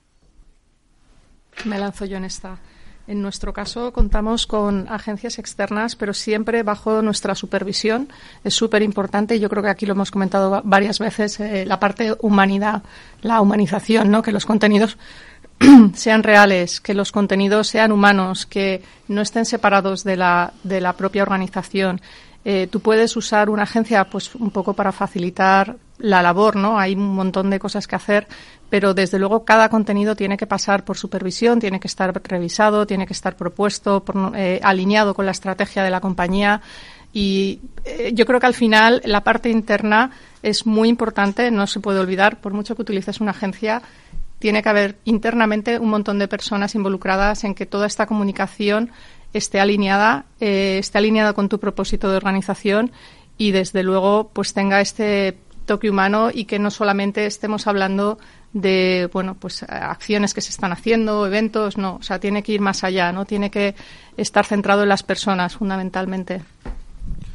Me lanzo yo en esta. En nuestro caso contamos con agencias externas, pero siempre bajo nuestra supervisión. Es súper importante, y yo creo que aquí lo hemos comentado varias veces, eh, la parte humanidad, la humanización, ¿no? Que los contenidos sean reales, que los contenidos sean humanos, que no estén separados de la, de la propia organización. Eh, tú puedes usar una agencia, pues, un poco para facilitar la labor, ¿no? Hay un montón de cosas que hacer, pero desde luego cada contenido tiene que pasar por supervisión, tiene que estar revisado, tiene que estar propuesto, por, eh, alineado con la estrategia de la compañía. Y eh, yo creo que al final la parte interna es muy importante, no se puede olvidar, por mucho que utilices una agencia, tiene que haber internamente un montón de personas involucradas en que toda esta comunicación esté alineada, eh, esté alineada con tu propósito de organización, y desde luego pues tenga este toque humano, y que no solamente estemos hablando de, bueno, pues acciones que se están haciendo, eventos, no, o sea, tiene que ir más allá, ¿no? Tiene que estar centrado en las personas fundamentalmente.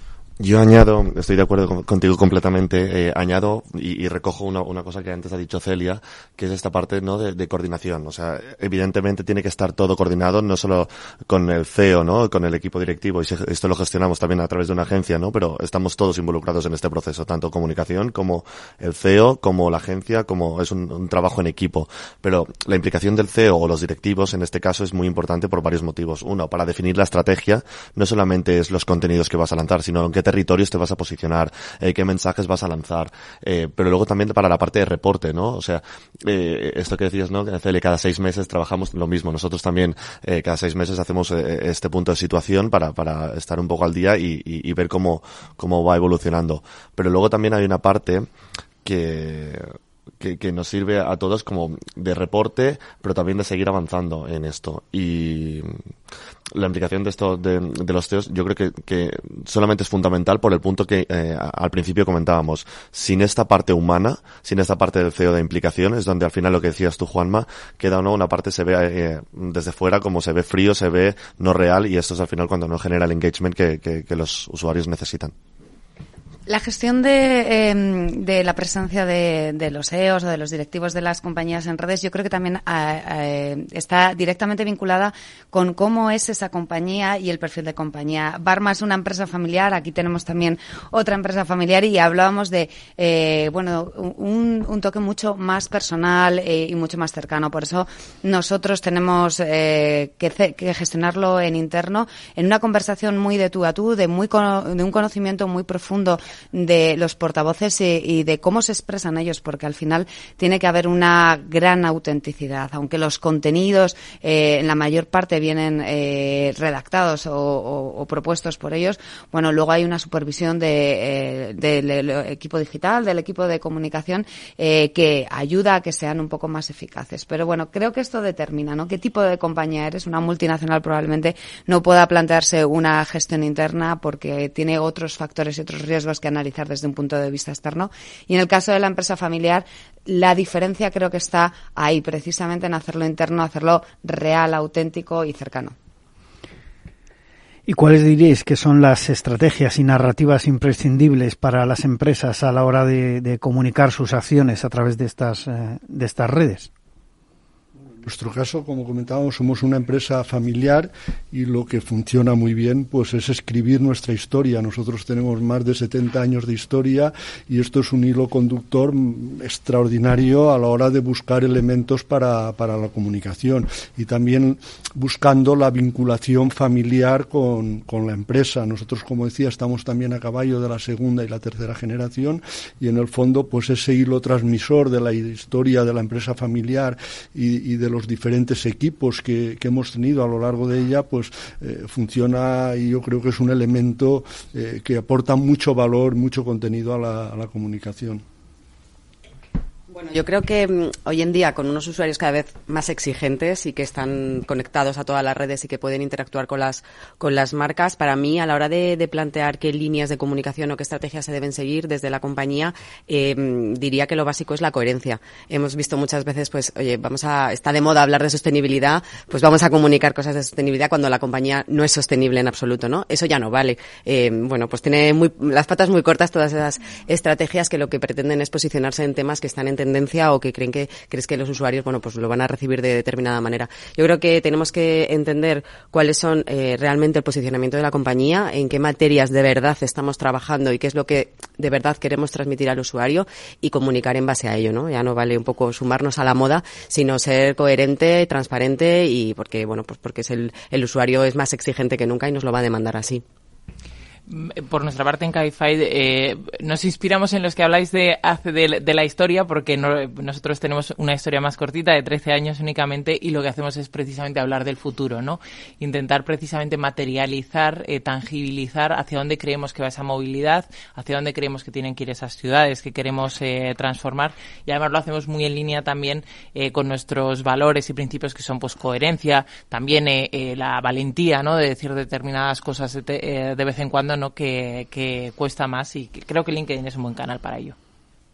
Yo añado, estoy de acuerdo con, contigo completamente, eh, añado y, y recojo una, una cosa que antes ha dicho Celia, que es esta parte, ¿no?, de, de coordinación. O sea, evidentemente tiene que estar todo coordinado, no solo con el C E O, ¿no?, con el equipo directivo, y se, esto lo gestionamos también a través de una agencia, ¿no?, pero estamos todos involucrados en este proceso, tanto comunicación como el C E O, como la agencia, como es un, un trabajo en equipo. Pero la implicación del C E O o los directivos en este caso es muy importante por varios motivos. Uno, para definir la estrategia, no solamente es los contenidos que vas a lanzar, sino en qué territorios te vas a posicionar, eh, qué mensajes vas a lanzar, eh, pero luego también para la parte de reporte, ¿no? O sea, eh, esto que decías, ¿no?, que cada seis meses trabajamos lo mismo. Nosotros también eh, cada seis meses hacemos eh, este punto de situación para, para estar un poco al día y, y, y ver cómo, cómo va evolucionando. Pero luego también hay una parte que... Que, que nos sirve a todos como de reporte, pero también de seguir avanzando en esto. Y la implicación de esto, de, de los C E Os, yo creo que, que solamente es fundamental por el punto que eh, al principio comentábamos. Sin esta parte humana, sin esta parte del C E O de implicación, es donde al final lo que decías tú, Juanma, queda o no una parte se ve eh, desde fuera como se ve frío, se ve no real, y esto es al final cuando no genera el engagement que, que, que los usuarios necesitan. La gestión de, eh, de la presencia de, de los C E Os o de los directivos de las compañías en redes, yo creo que también eh, está directamente vinculada con cómo es esa compañía y el perfil de compañía. Barma es una empresa familiar, aquí tenemos también otra empresa familiar y hablábamos de, eh, bueno, un, un toque mucho más personal eh, y mucho más cercano. Por eso nosotros tenemos eh, que, que gestionarlo en interno, en una conversación muy de tú a tú, de, muy, de un conocimiento muy profundo de los portavoces y, y de cómo se expresan ellos, porque al final tiene que haber una gran autenticidad, aunque los contenidos eh, en la mayor parte vienen eh, redactados o, o, o propuestos por ellos. Bueno, luego hay una supervisión de, eh, del, del equipo digital, del equipo de comunicación eh, que ayuda a que sean un poco más eficaces. Pero bueno, creo que esto determina, ¿no?, qué tipo de compañía eres. Una multinacional probablemente no pueda plantearse una gestión interna porque tiene otros factores y otros riesgos que analizar desde un punto de vista externo. Y en el caso de la empresa familiar, la diferencia creo que está ahí, precisamente en hacerlo interno, hacerlo real, auténtico y cercano. ¿Y cuáles diríais que son las estrategias y narrativas imprescindibles para las empresas a la hora de, de comunicar sus acciones a través de estas, eh, de estas redes? En nuestro caso, como comentábamos, somos una empresa familiar y lo que funciona muy bien pues es escribir nuestra historia. Nosotros tenemos más de setenta años de historia y esto es un hilo conductor extraordinario a la hora de buscar elementos para, para la comunicación y también buscando la vinculación familiar con, con la empresa. Nosotros, como decía, estamos también a caballo de la segunda y la tercera generación y en el fondo pues ese hilo transmisor de la historia de la empresa familiar y, y de los diferentes equipos que, que hemos tenido a lo largo de ella, pues eh, funciona y yo creo que es un elemento eh, que aporta mucho valor, mucho contenido a la, a la comunicación. Bueno, yo creo que um, hoy en día con unos usuarios cada vez más exigentes y que están conectados a todas las redes y que pueden interactuar con las con las marcas, para mí a la hora de, de plantear qué líneas de comunicación o qué estrategias se deben seguir desde la compañía, eh, diría que lo básico es la coherencia. Hemos visto muchas veces, pues, oye, vamos a está de moda hablar de sostenibilidad, pues vamos a comunicar cosas de sostenibilidad cuando la compañía no es sostenible en absoluto, ¿no? Eso ya no vale. Eh, bueno, pues tiene muy, las patas muy cortas todas esas estrategias que lo que pretenden es posicionarse en temas que están en tendencia o que creen que crees que los usuarios, bueno, pues lo van a recibir de determinada manera. Yo creo que tenemos que entender cuáles son eh, realmente el posicionamiento de la compañía, en qué materias de verdad estamos trabajando y qué es lo que de verdad queremos transmitir al usuario y comunicar en base a ello, ¿no? Ya no vale un poco sumarnos a la moda, sino ser coherente, transparente y porque, bueno, pues porque es el, el usuario es más exigente que nunca y nos lo va a demandar así. Por nuestra parte en Cabify eh, nos inspiramos en los que habláis de, de, de la historia porque no, nosotros tenemos una historia más cortita de trece años únicamente y lo que hacemos es precisamente hablar del futuro, ¿no? Intentar precisamente materializar, eh, tangibilizar hacia dónde creemos que va esa movilidad, hacia dónde creemos que tienen que ir esas ciudades que queremos eh, transformar y además lo hacemos muy en línea también eh, con nuestros valores y principios que son pues coherencia, también eh, eh, la valentía, ¿no? De decir determinadas cosas de, eh, de vez en cuando, ¿no? Que, que cuesta más y que creo que LinkedIn es un buen canal para ello.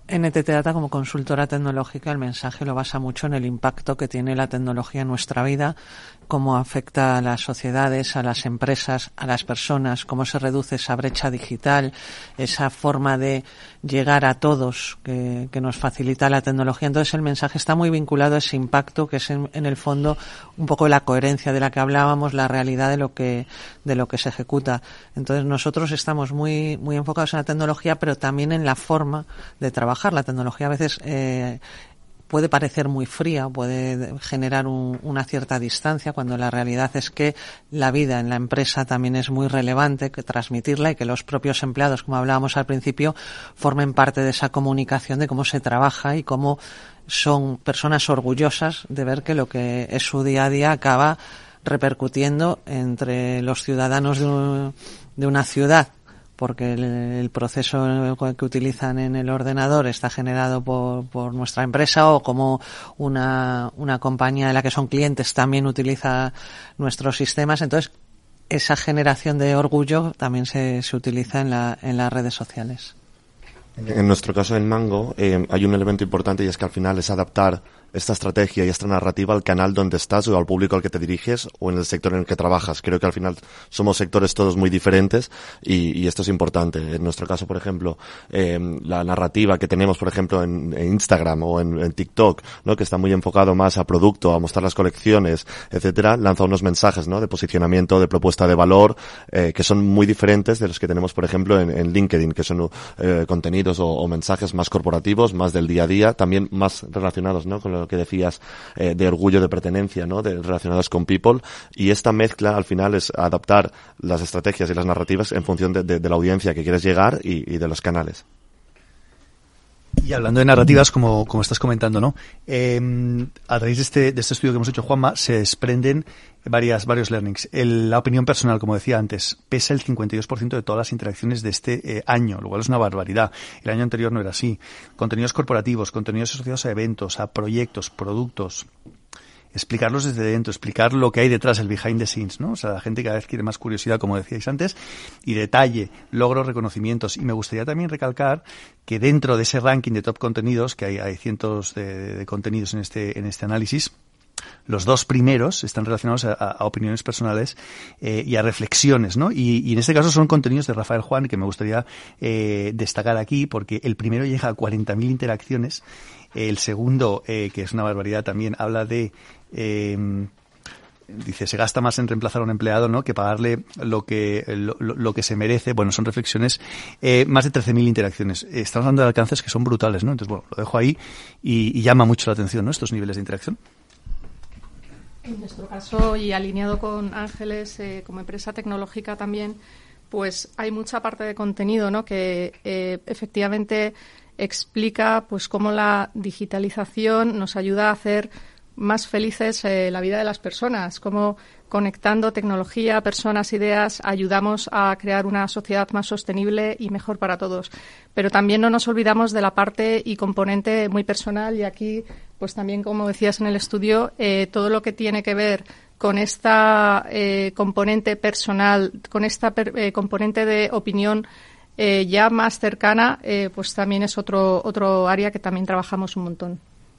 N T T Data, como consultora tecnológica, el mensaje lo basa mucho en el impacto que tiene la tecnología en nuestra vida, cómo afecta a las sociedades, a las empresas, a las personas, cómo se reduce esa brecha digital, esa forma de llegar a todos que, que nos facilita la tecnología. Entonces el mensaje está muy vinculado a ese impacto, que es en, en el fondo un poco la coherencia de la que hablábamos, la realidad de lo que de lo que se ejecuta. Entonces nosotros estamos muy muy enfocados en la tecnología, pero también en la forma de trabajar. La tecnología a veces eh, puede parecer muy fría, puede generar un, una cierta distancia, cuando la realidad es que la vida en la empresa también es muy relevante, que transmitirla y que los propios empleados, como hablábamos al principio, formen parte de esa comunicación de cómo se trabaja y cómo son personas orgullosas de ver que lo que es su día a día acaba repercutiendo entre los ciudadanos de, un, de una ciudad, porque el, el proceso que utilizan en el ordenador está generado por, por nuestra empresa, o como una, una compañía de la que son clientes también utiliza nuestros sistemas. Entonces, esa generación de orgullo también se, se utiliza en, la, en las redes sociales. En nuestro caso en Mango eh, hay un elemento importante, y es que al final es adaptar esta estrategia y esta narrativa al canal donde estás o al público al que te diriges o en el sector en el que trabajas. Creo que al final somos sectores todos muy diferentes y, y esto es importante. En nuestro caso, por ejemplo, eh, la narrativa que tenemos, por ejemplo, en, en Instagram o en, en TikTok, ¿no?, que está muy enfocado más a producto, a mostrar las colecciones, etcétera, lanza unos mensajes, ¿no?, de posicionamiento, de propuesta de valor, eh, que son muy diferentes de los que tenemos, por ejemplo, en, en LinkedIn, que son eh, contenidos o, o mensajes más corporativos, más del día a día, también más relacionados, ¿no?, con lo que decías eh, de orgullo, de pertenencia, ¿no?, de, relacionados con people. Y esta mezcla al final es adaptar las estrategias y las narrativas en función de, de, de la audiencia que quieres llegar y, y de los canales. Y hablando de narrativas, como, como estás comentando, ¿no? Eh, a raíz de este, de este estudio que hemos hecho, Juanma, se desprenden varias, varios learnings. El, la opinión personal, como decía antes, pesa el cincuenta y dos por ciento de todas las interacciones de este eh, año, lo cual es una barbaridad. El año anterior no era así. Contenidos corporativos, contenidos asociados a eventos, a proyectos, productos. Explicarlos desde dentro, explicar lo que hay detrás, el behind the scenes, ¿no? O sea, la gente cada vez quiere más curiosidad, como decíais antes, y detalle, logros, reconocimientos. Y me gustaría también recalcar que dentro de ese ranking de top contenidos, que hay, hay cientos de, de contenidos en este, en este análisis, los dos primeros están relacionados a, a opiniones personales eh, y a reflexiones, ¿no? Y, y en este caso son contenidos de Rafael Juan, que me gustaría eh, destacar aquí, porque el primero llega a cuarenta mil interacciones. El segundo, eh, que es una barbaridad también, habla de... Eh, dice, se gasta más en reemplazar a un empleado, ¿no?, que pagarle lo que lo, lo que se merece. Bueno, son reflexiones. Eh, más de trece mil interacciones. Eh, estamos hablando de alcances que son brutales, ¿no? Entonces, bueno, lo dejo ahí y, y llama mucho la atención, ¿no?, estos niveles de interacción. En nuestro caso, y alineado con Ángeles, eh, como empresa tecnológica también, pues hay mucha parte de contenido, ¿no?, que eh, efectivamente explica pues cómo la digitalización nos ayuda a hacer más felices eh, la vida de las personas, cómo conectando tecnología, personas, ideas, ayudamos a crear una sociedad más sostenible y mejor para todos. Pero también no nos olvidamos de la parte y componente muy personal, y aquí, pues también, como decías en el estudio, eh, todo lo que tiene que ver con esta eh, componente personal, con esta per, eh, componente de opinión eh, ya más cercana, eh, pues también es otro, otro área que también trabajamos un montón.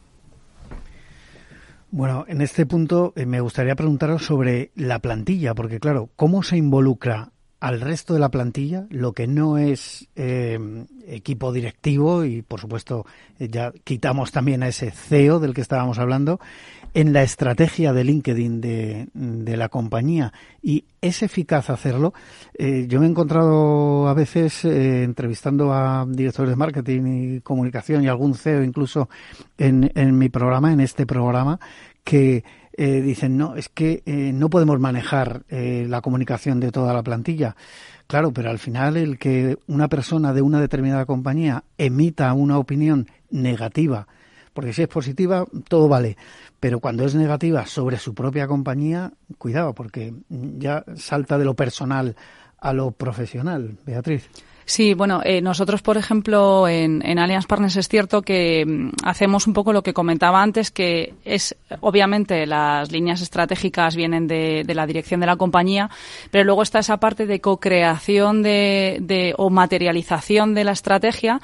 Bueno, en este punto eh, me gustaría preguntaros sobre la plantilla, porque claro, ¿cómo se involucra al resto de la plantilla, lo que no es eh, equipo directivo, y por supuesto eh, ya quitamos también a ese C E O del que estábamos hablando, en la estrategia de LinkedIn de, de la compañía? Y es eficaz hacerlo. Eh, yo me he encontrado a veces eh, entrevistando a directores de marketing y comunicación y algún C E O incluso en, en mi programa, en este programa, que eh, dicen, no, es que eh, no podemos manejar eh, la comunicación de toda la plantilla. Claro, pero al final el que una persona de una determinada compañía emita una opinión negativa, porque si es positiva, todo vale, pero cuando es negativa sobre su propia compañía, cuidado, porque ya salta de lo personal a lo profesional. Beatriz. Sí, bueno, eh, nosotros, por ejemplo, en, en Allianz Partners es cierto que mm, hacemos un poco lo que comentaba antes, que es, obviamente, las líneas estratégicas vienen de, de la dirección de la compañía, pero luego está esa parte de co-creación de, de, o materialización de la estrategia,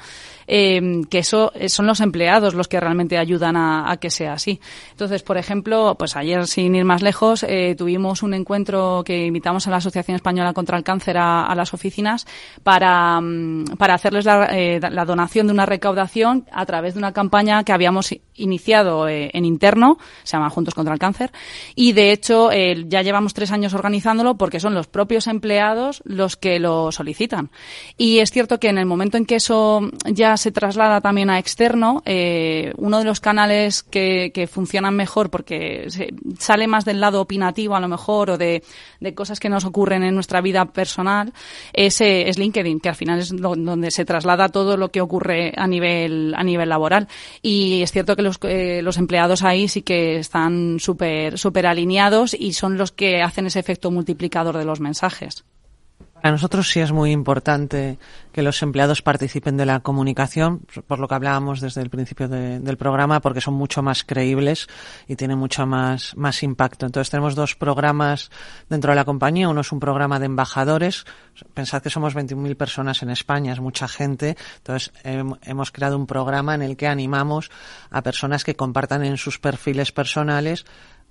eh, que eso son los empleados los que realmente ayudan a, a que sea así. Entonces, por ejemplo, pues ayer, sin ir más lejos, eh, tuvimos un encuentro que invitamos a la Asociación Española contra el Cáncer a, a las oficinas para para hacerles la, eh, la donación de una recaudación a través de una campaña que habíamos iniciado eh, en interno, se llama Juntos contra el Cáncer, y de hecho eh, ya llevamos tres años organizándolo porque son los propios empleados los que lo solicitan. Y es cierto que en el momento en que eso ya se traslada también a externo, eh, uno de los canales que, que funcionan mejor porque se, sale más del lado opinativo a lo mejor o de, de cosas que nos ocurren en nuestra vida personal es, eh, es LinkedIn, que al final es lo, donde se traslada todo lo que ocurre a nivel a nivel laboral. Y es cierto que los, eh, los empleados ahí sí que están súper súper alineados y son los que hacen ese efecto multiplicador de los mensajes. Para nosotros sí es muy importante que los empleados participen de la comunicación, por lo que hablábamos desde el principio de, del programa, porque son mucho más creíbles y tienen mucho más, más impacto. Entonces tenemos dos programas dentro de la compañía. Uno es un programa de embajadores. Pensad que somos veintiún mil personas en España, es mucha gente. Entonces eh, hemos creado un programa en el que animamos a personas que compartan en sus perfiles personales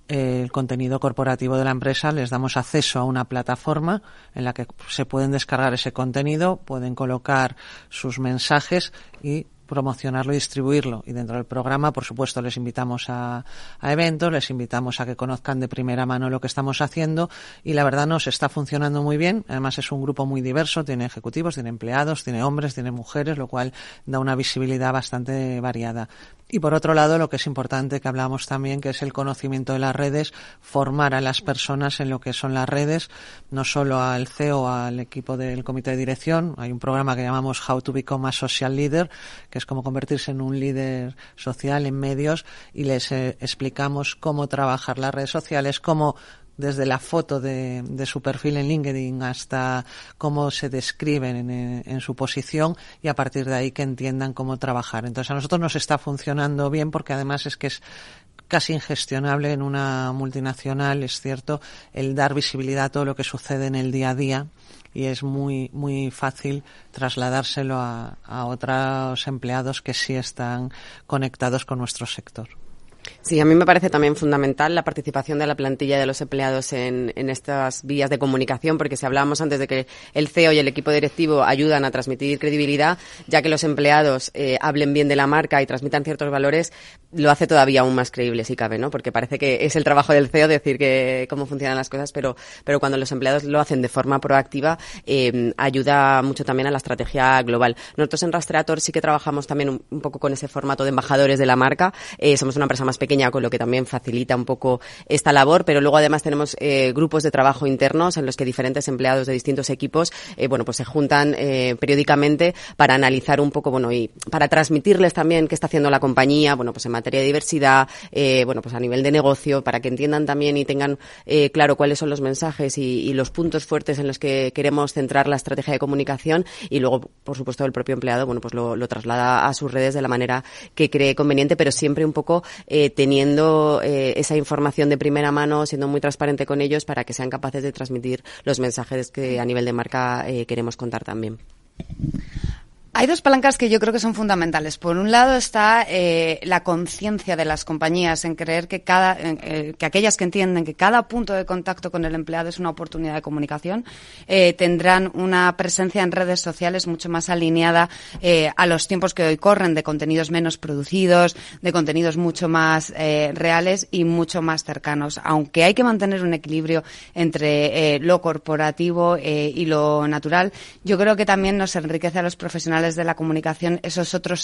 el contenido corporativo de la empresa. Les damos acceso a una plataforma en la que se pueden descargar ese contenido, pueden colocar sus mensajes y promocionarlo y distribuirlo. Y dentro del programa, por supuesto, les invitamos a, a eventos, les invitamos a que conozcan de primera mano lo que estamos haciendo y la verdad nos está funcionando muy bien. Además es un grupo muy diverso, tiene ejecutivos, tiene empleados, tiene hombres, tiene mujeres, lo cual da una visibilidad bastante variada. Y por otro lado, lo que es importante, que hablábamos también, que es el conocimiento de las redes, formar a las personas en lo que son las redes, no solo al C E O, al equipo del comité de dirección. Hay un programa que llamamos How to Become a Social Leader, que es como convertirse en un líder social en medios, y les eh, explicamos cómo trabajar las redes sociales, cómo desde la foto de, de su perfil en LinkedIn hasta cómo se describen en, en su posición, y a partir de ahí que entiendan cómo trabajar. Entonces a nosotros nos está funcionando bien porque además es que es casi ingestionable en una multinacional, es cierto, el dar visibilidad a todo lo que sucede en el día a día, y es muy muy fácil trasladárselo a, a otros empleados que sí están conectados con nuestro sector. Sí, a mí me parece también fundamental la participación de la plantilla de los empleados en, en estas vías de comunicación, porque si hablábamos antes de que el C E O y el equipo directivo ayudan a transmitir credibilidad, ya que los empleados eh, hablen bien de la marca y transmitan ciertos valores, lo hace todavía aún más creíble si cabe, ¿no? Porque parece que es el trabajo del C E O decir que cómo funcionan las cosas, pero pero cuando los empleados lo hacen de forma proactiva, eh, ayuda mucho también a la estrategia global. Nosotros en Rastreator sí que trabajamos también un, un poco con ese formato de embajadores de la marca. Eh, somos una empresa más pequeña, con lo que también facilita un poco esta labor, pero luego además tenemos eh, grupos de trabajo internos en los que diferentes empleados de distintos equipos eh, bueno, pues se juntan eh, periódicamente para analizar un poco, bueno, y para transmitirles también qué está haciendo la compañía, bueno, pues en materia de diversidad, eh, bueno, pues a nivel de negocio, para que entiendan también y tengan eh, claro cuáles son los mensajes y, y los puntos fuertes en los que queremos centrar la estrategia de comunicación, y luego, por supuesto, el propio empleado, bueno, pues lo, lo traslada a sus redes de la manera que cree conveniente, pero siempre un poco eh, teniendo eh, esa información de primera mano, siendo muy transparente con ellos para que sean capaces de transmitir los mensajes que a nivel de marca eh, queremos contar también. Hay dos palancas que yo creo que son fundamentales. Por un lado está eh, la conciencia de las compañías en creer que cada, eh, que aquellas que entienden que cada punto de contacto con el empleado es una oportunidad de comunicación, eh, tendrán una presencia en redes sociales mucho más alineada eh, a los tiempos que hoy corren, de contenidos menos producidos, de contenidos mucho más eh, reales y mucho más cercanos. Aunque hay que mantener un equilibrio entre eh, lo corporativo eh, y lo natural, yo creo que también nos enriquece a los profesionales de la comunicación esos otros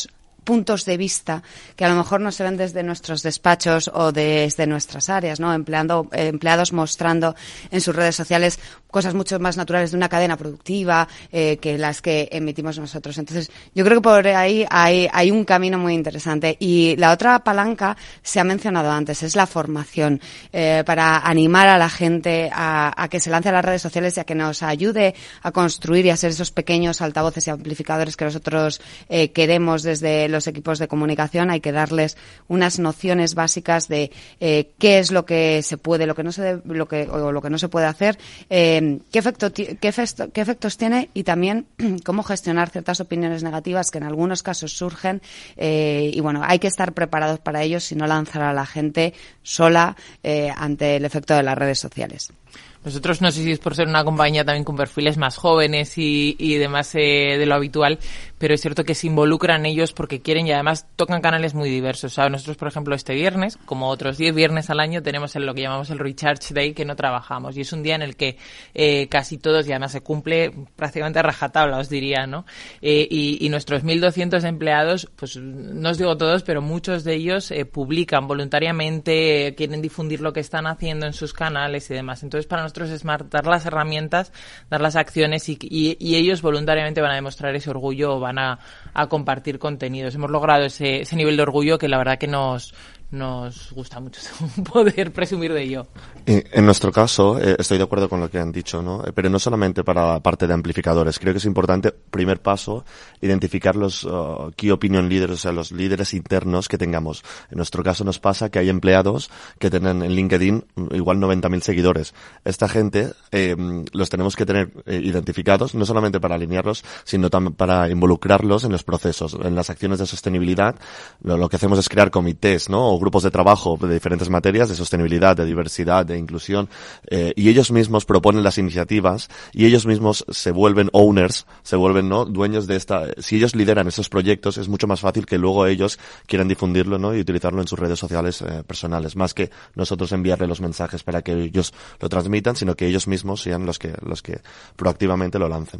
puntos de vista que a lo mejor no se ven desde nuestros despachos o desde nuestras áreas, ¿no? Empleando, eh, empleados mostrando en sus redes sociales cosas mucho más naturales de una cadena productiva eh, que las que emitimos nosotros. Entonces, yo creo que por ahí hay, hay un camino muy interesante. Y la otra palanca se ha mencionado antes, es la formación, eh, para animar a la gente a, a que se lance a las redes sociales y a que nos ayude a construir y a ser esos pequeños altavoces y amplificadores que nosotros eh, queremos desde los equipos de comunicación. Hay que darles unas nociones básicas de eh, qué es lo que se puede, lo que no se, lo que o lo que no se puede hacer, eh, qué efecto, qué, efecto, qué efectos tiene y también cómo gestionar ciertas opiniones negativas que en algunos casos surgen. Eh, y bueno, hay que estar preparados para ello, si no lanzar a la gente sola eh, ante el efecto de las redes sociales. Nosotros, no sé si es por ser una compañía también con perfiles más jóvenes y, y demás eh, de lo habitual, pero es cierto que se involucran ellos porque quieren y además tocan canales muy diversos. O sea, nosotros, por ejemplo, este viernes, como otros diez viernes al año, tenemos el, lo que llamamos el Recharge Day, que no trabajamos. Y es un día en el que eh, casi todos, y además se cumple prácticamente a rajatabla, os diría, ¿no? Eh, y, y nuestros mil doscientos empleados, pues no os digo todos, pero muchos de ellos eh, publican voluntariamente, eh, quieren difundir lo que están haciendo en sus canales y demás. Entonces, para nosotros es más dar las herramientas, dar las acciones y, y, y ellos voluntariamente van a demostrar ese orgullo o van a, a compartir contenidos. Hemos logrado ese, ese nivel de orgullo que la verdad que nos nos gusta mucho poder presumir de ello. En nuestro caso, eh, estoy de acuerdo con lo que han dicho, ¿no? Pero no solamente para la parte de amplificadores. Creo que es importante, primer paso, identificar los uh, key opinion leaders, o sea, los líderes internos que tengamos. En nuestro caso nos pasa que hay empleados que tienen en LinkedIn igual noventa mil seguidores. Esta gente eh, los tenemos que tener eh, identificados, no solamente para alinearlos, sino también para involucrarlos en los procesos, en las acciones de sostenibilidad. Lo, lo que hacemos es crear comités, ¿no? O grupos de trabajo de diferentes materias, de sostenibilidad, de diversidad, de inclusión, eh, y ellos mismos proponen las iniciativas y ellos mismos se vuelven owners, se vuelven, ¿no?, dueños de esta. Si ellos lideran esos proyectos, es mucho más fácil que luego ellos quieran difundirlo, ¿no?, y utilizarlo en sus redes sociales eh, personales, más que nosotros enviarle los mensajes para que ellos lo transmitan, sino que ellos mismos sean los que los que proactivamente lo lancen.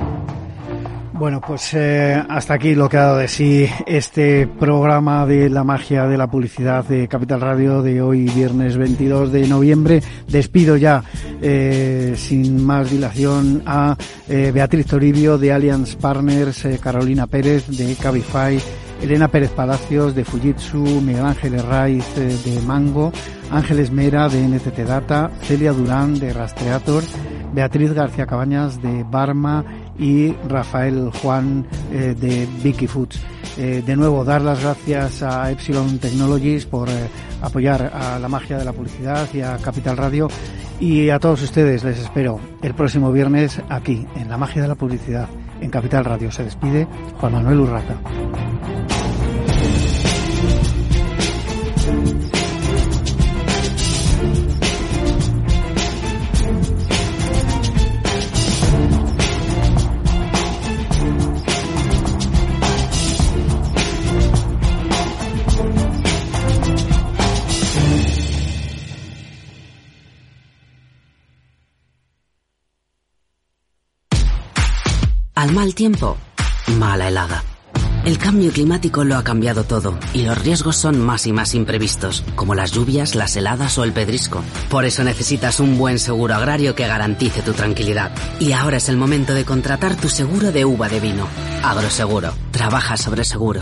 Bueno, pues eh, hasta aquí lo que ha dado de sí este programa de la magia de la publicidad de Capital Radio de hoy, viernes veintidós de noviembre. Despido ya, eh, sin más dilación, a eh, Beatriz Toribio de Allianz Partners, eh, Carolina Pérez de Cabify, Elena Pérez Palacios de Fujitsu, Miguel Ángel Herraiz eh, de Mango, Ángeles Mera de N T T Data, Celia Durán de Rastreator, Beatriz García Cabañas de Barma y Rafael Juan eh, de Vicky Foods. Eh, de nuevo, dar las gracias a Epsilon Technologies por eh, apoyar a la magia de la publicidad y a Capital Radio, y a todos ustedes les espero el próximo viernes aquí en la magia de la publicidad en Capital Radio. Se despide Juan Manuel Urraca. Al mal tiempo, mala helada. El cambio climático lo ha cambiado todo y los riesgos son más y más imprevistos, como las lluvias, las heladas o el pedrisco. Por eso necesitas un buen seguro agrario que garantice tu tranquilidad. Y ahora es el momento de contratar tu seguro de uva de vino. Agroseguro. Trabaja sobre seguro.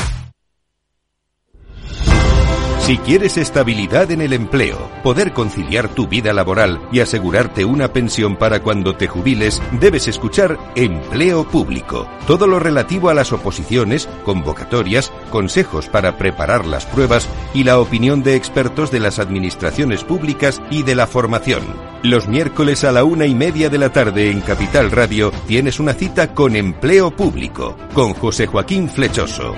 Si quieres estabilidad en el empleo, poder conciliar tu vida laboral y asegurarte una pensión para cuando te jubiles, debes escuchar Empleo Público. Todo lo relativo a las oposiciones, convocatorias, consejos para preparar las pruebas y la opinión de expertos de las administraciones públicas y de la formación. Los miércoles a la una y media de la tarde en Capital Radio tienes una cita con Empleo Público, con José Joaquín Flechoso.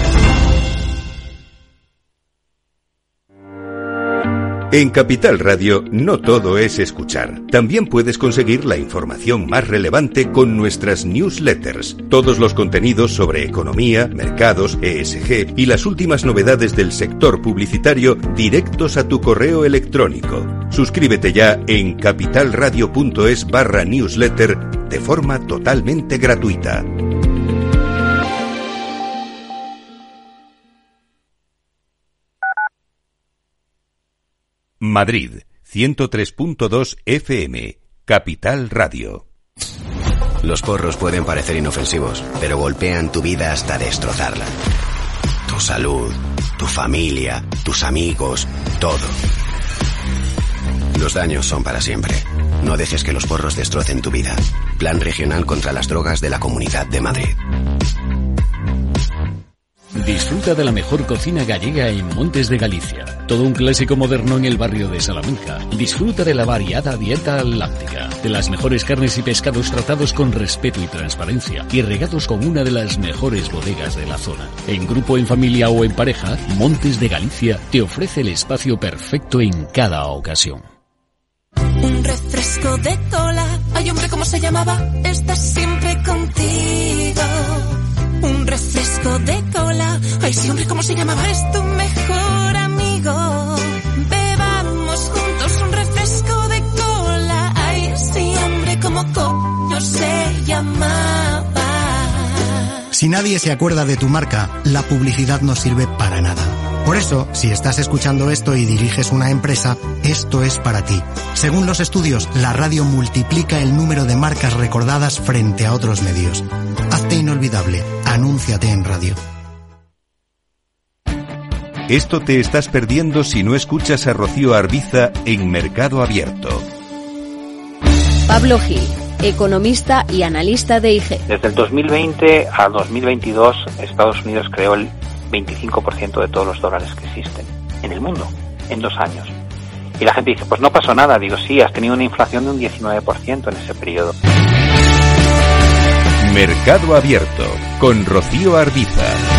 En Capital Radio no todo es escuchar. También puedes conseguir la información más relevante con nuestras newsletters. Todos los contenidos sobre economía, mercados, E S G y las últimas novedades del sector publicitario directos a tu correo electrónico. Suscríbete ya en capitalradio.es barra newsletter de forma totalmente gratuita. Madrid, ciento tres punto dos F M, Capital Radio. Los porros pueden parecer inofensivos, pero golpean tu vida hasta destrozarla. Tu salud, tu familia, tus amigos, todo. Los daños son para siempre. No dejes que los porros destrocen tu vida. Plan Regional contra las Drogas de la Comunidad de Madrid. Disfruta de la mejor cocina gallega en Montes de Galicia. Todo un clásico moderno en el barrio de Salamanca. Disfruta de la variada dieta atlántica, de las mejores carnes y pescados tratados con respeto y transparencia y regados con una de las mejores bodegas de la zona. En grupo, en familia o en pareja, Montes de Galicia te ofrece el espacio perfecto en cada ocasión. Un refresco de cola. Ay, hombre, ¿cómo se llamaba? Está siempre contigo. Un refresco de cola. Ay, sí, hombre, ¿cómo se llamaba? Es tu mejor amigo. Bebamos juntos un refresco de cola. Ay, sí, hombre, ¿cómo coño se llamaba? Si nadie se acuerda de tu marca, la publicidad no sirve para nada. Por eso, si estás escuchando esto y diriges una empresa, esto es para ti. Según los estudios, la radio multiplica el número de marcas recordadas frente a otros medios. Hazte inolvidable. Anúnciate en radio. Esto te estás perdiendo si no escuchas a Rocío Arbiza en Mercado Abierto. Pablo Gil, economista y analista de I G. Desde el dos mil veinte al dos mil veintidós, Estados Unidos creó el veinticinco por ciento de todos los dólares que existen en el mundo, en dos años. Y la gente dice, pues no pasó nada. Digo, sí, has tenido una inflación de un diecinueve por ciento en ese periodo. Mercado Abierto, con Rocío Arbiza.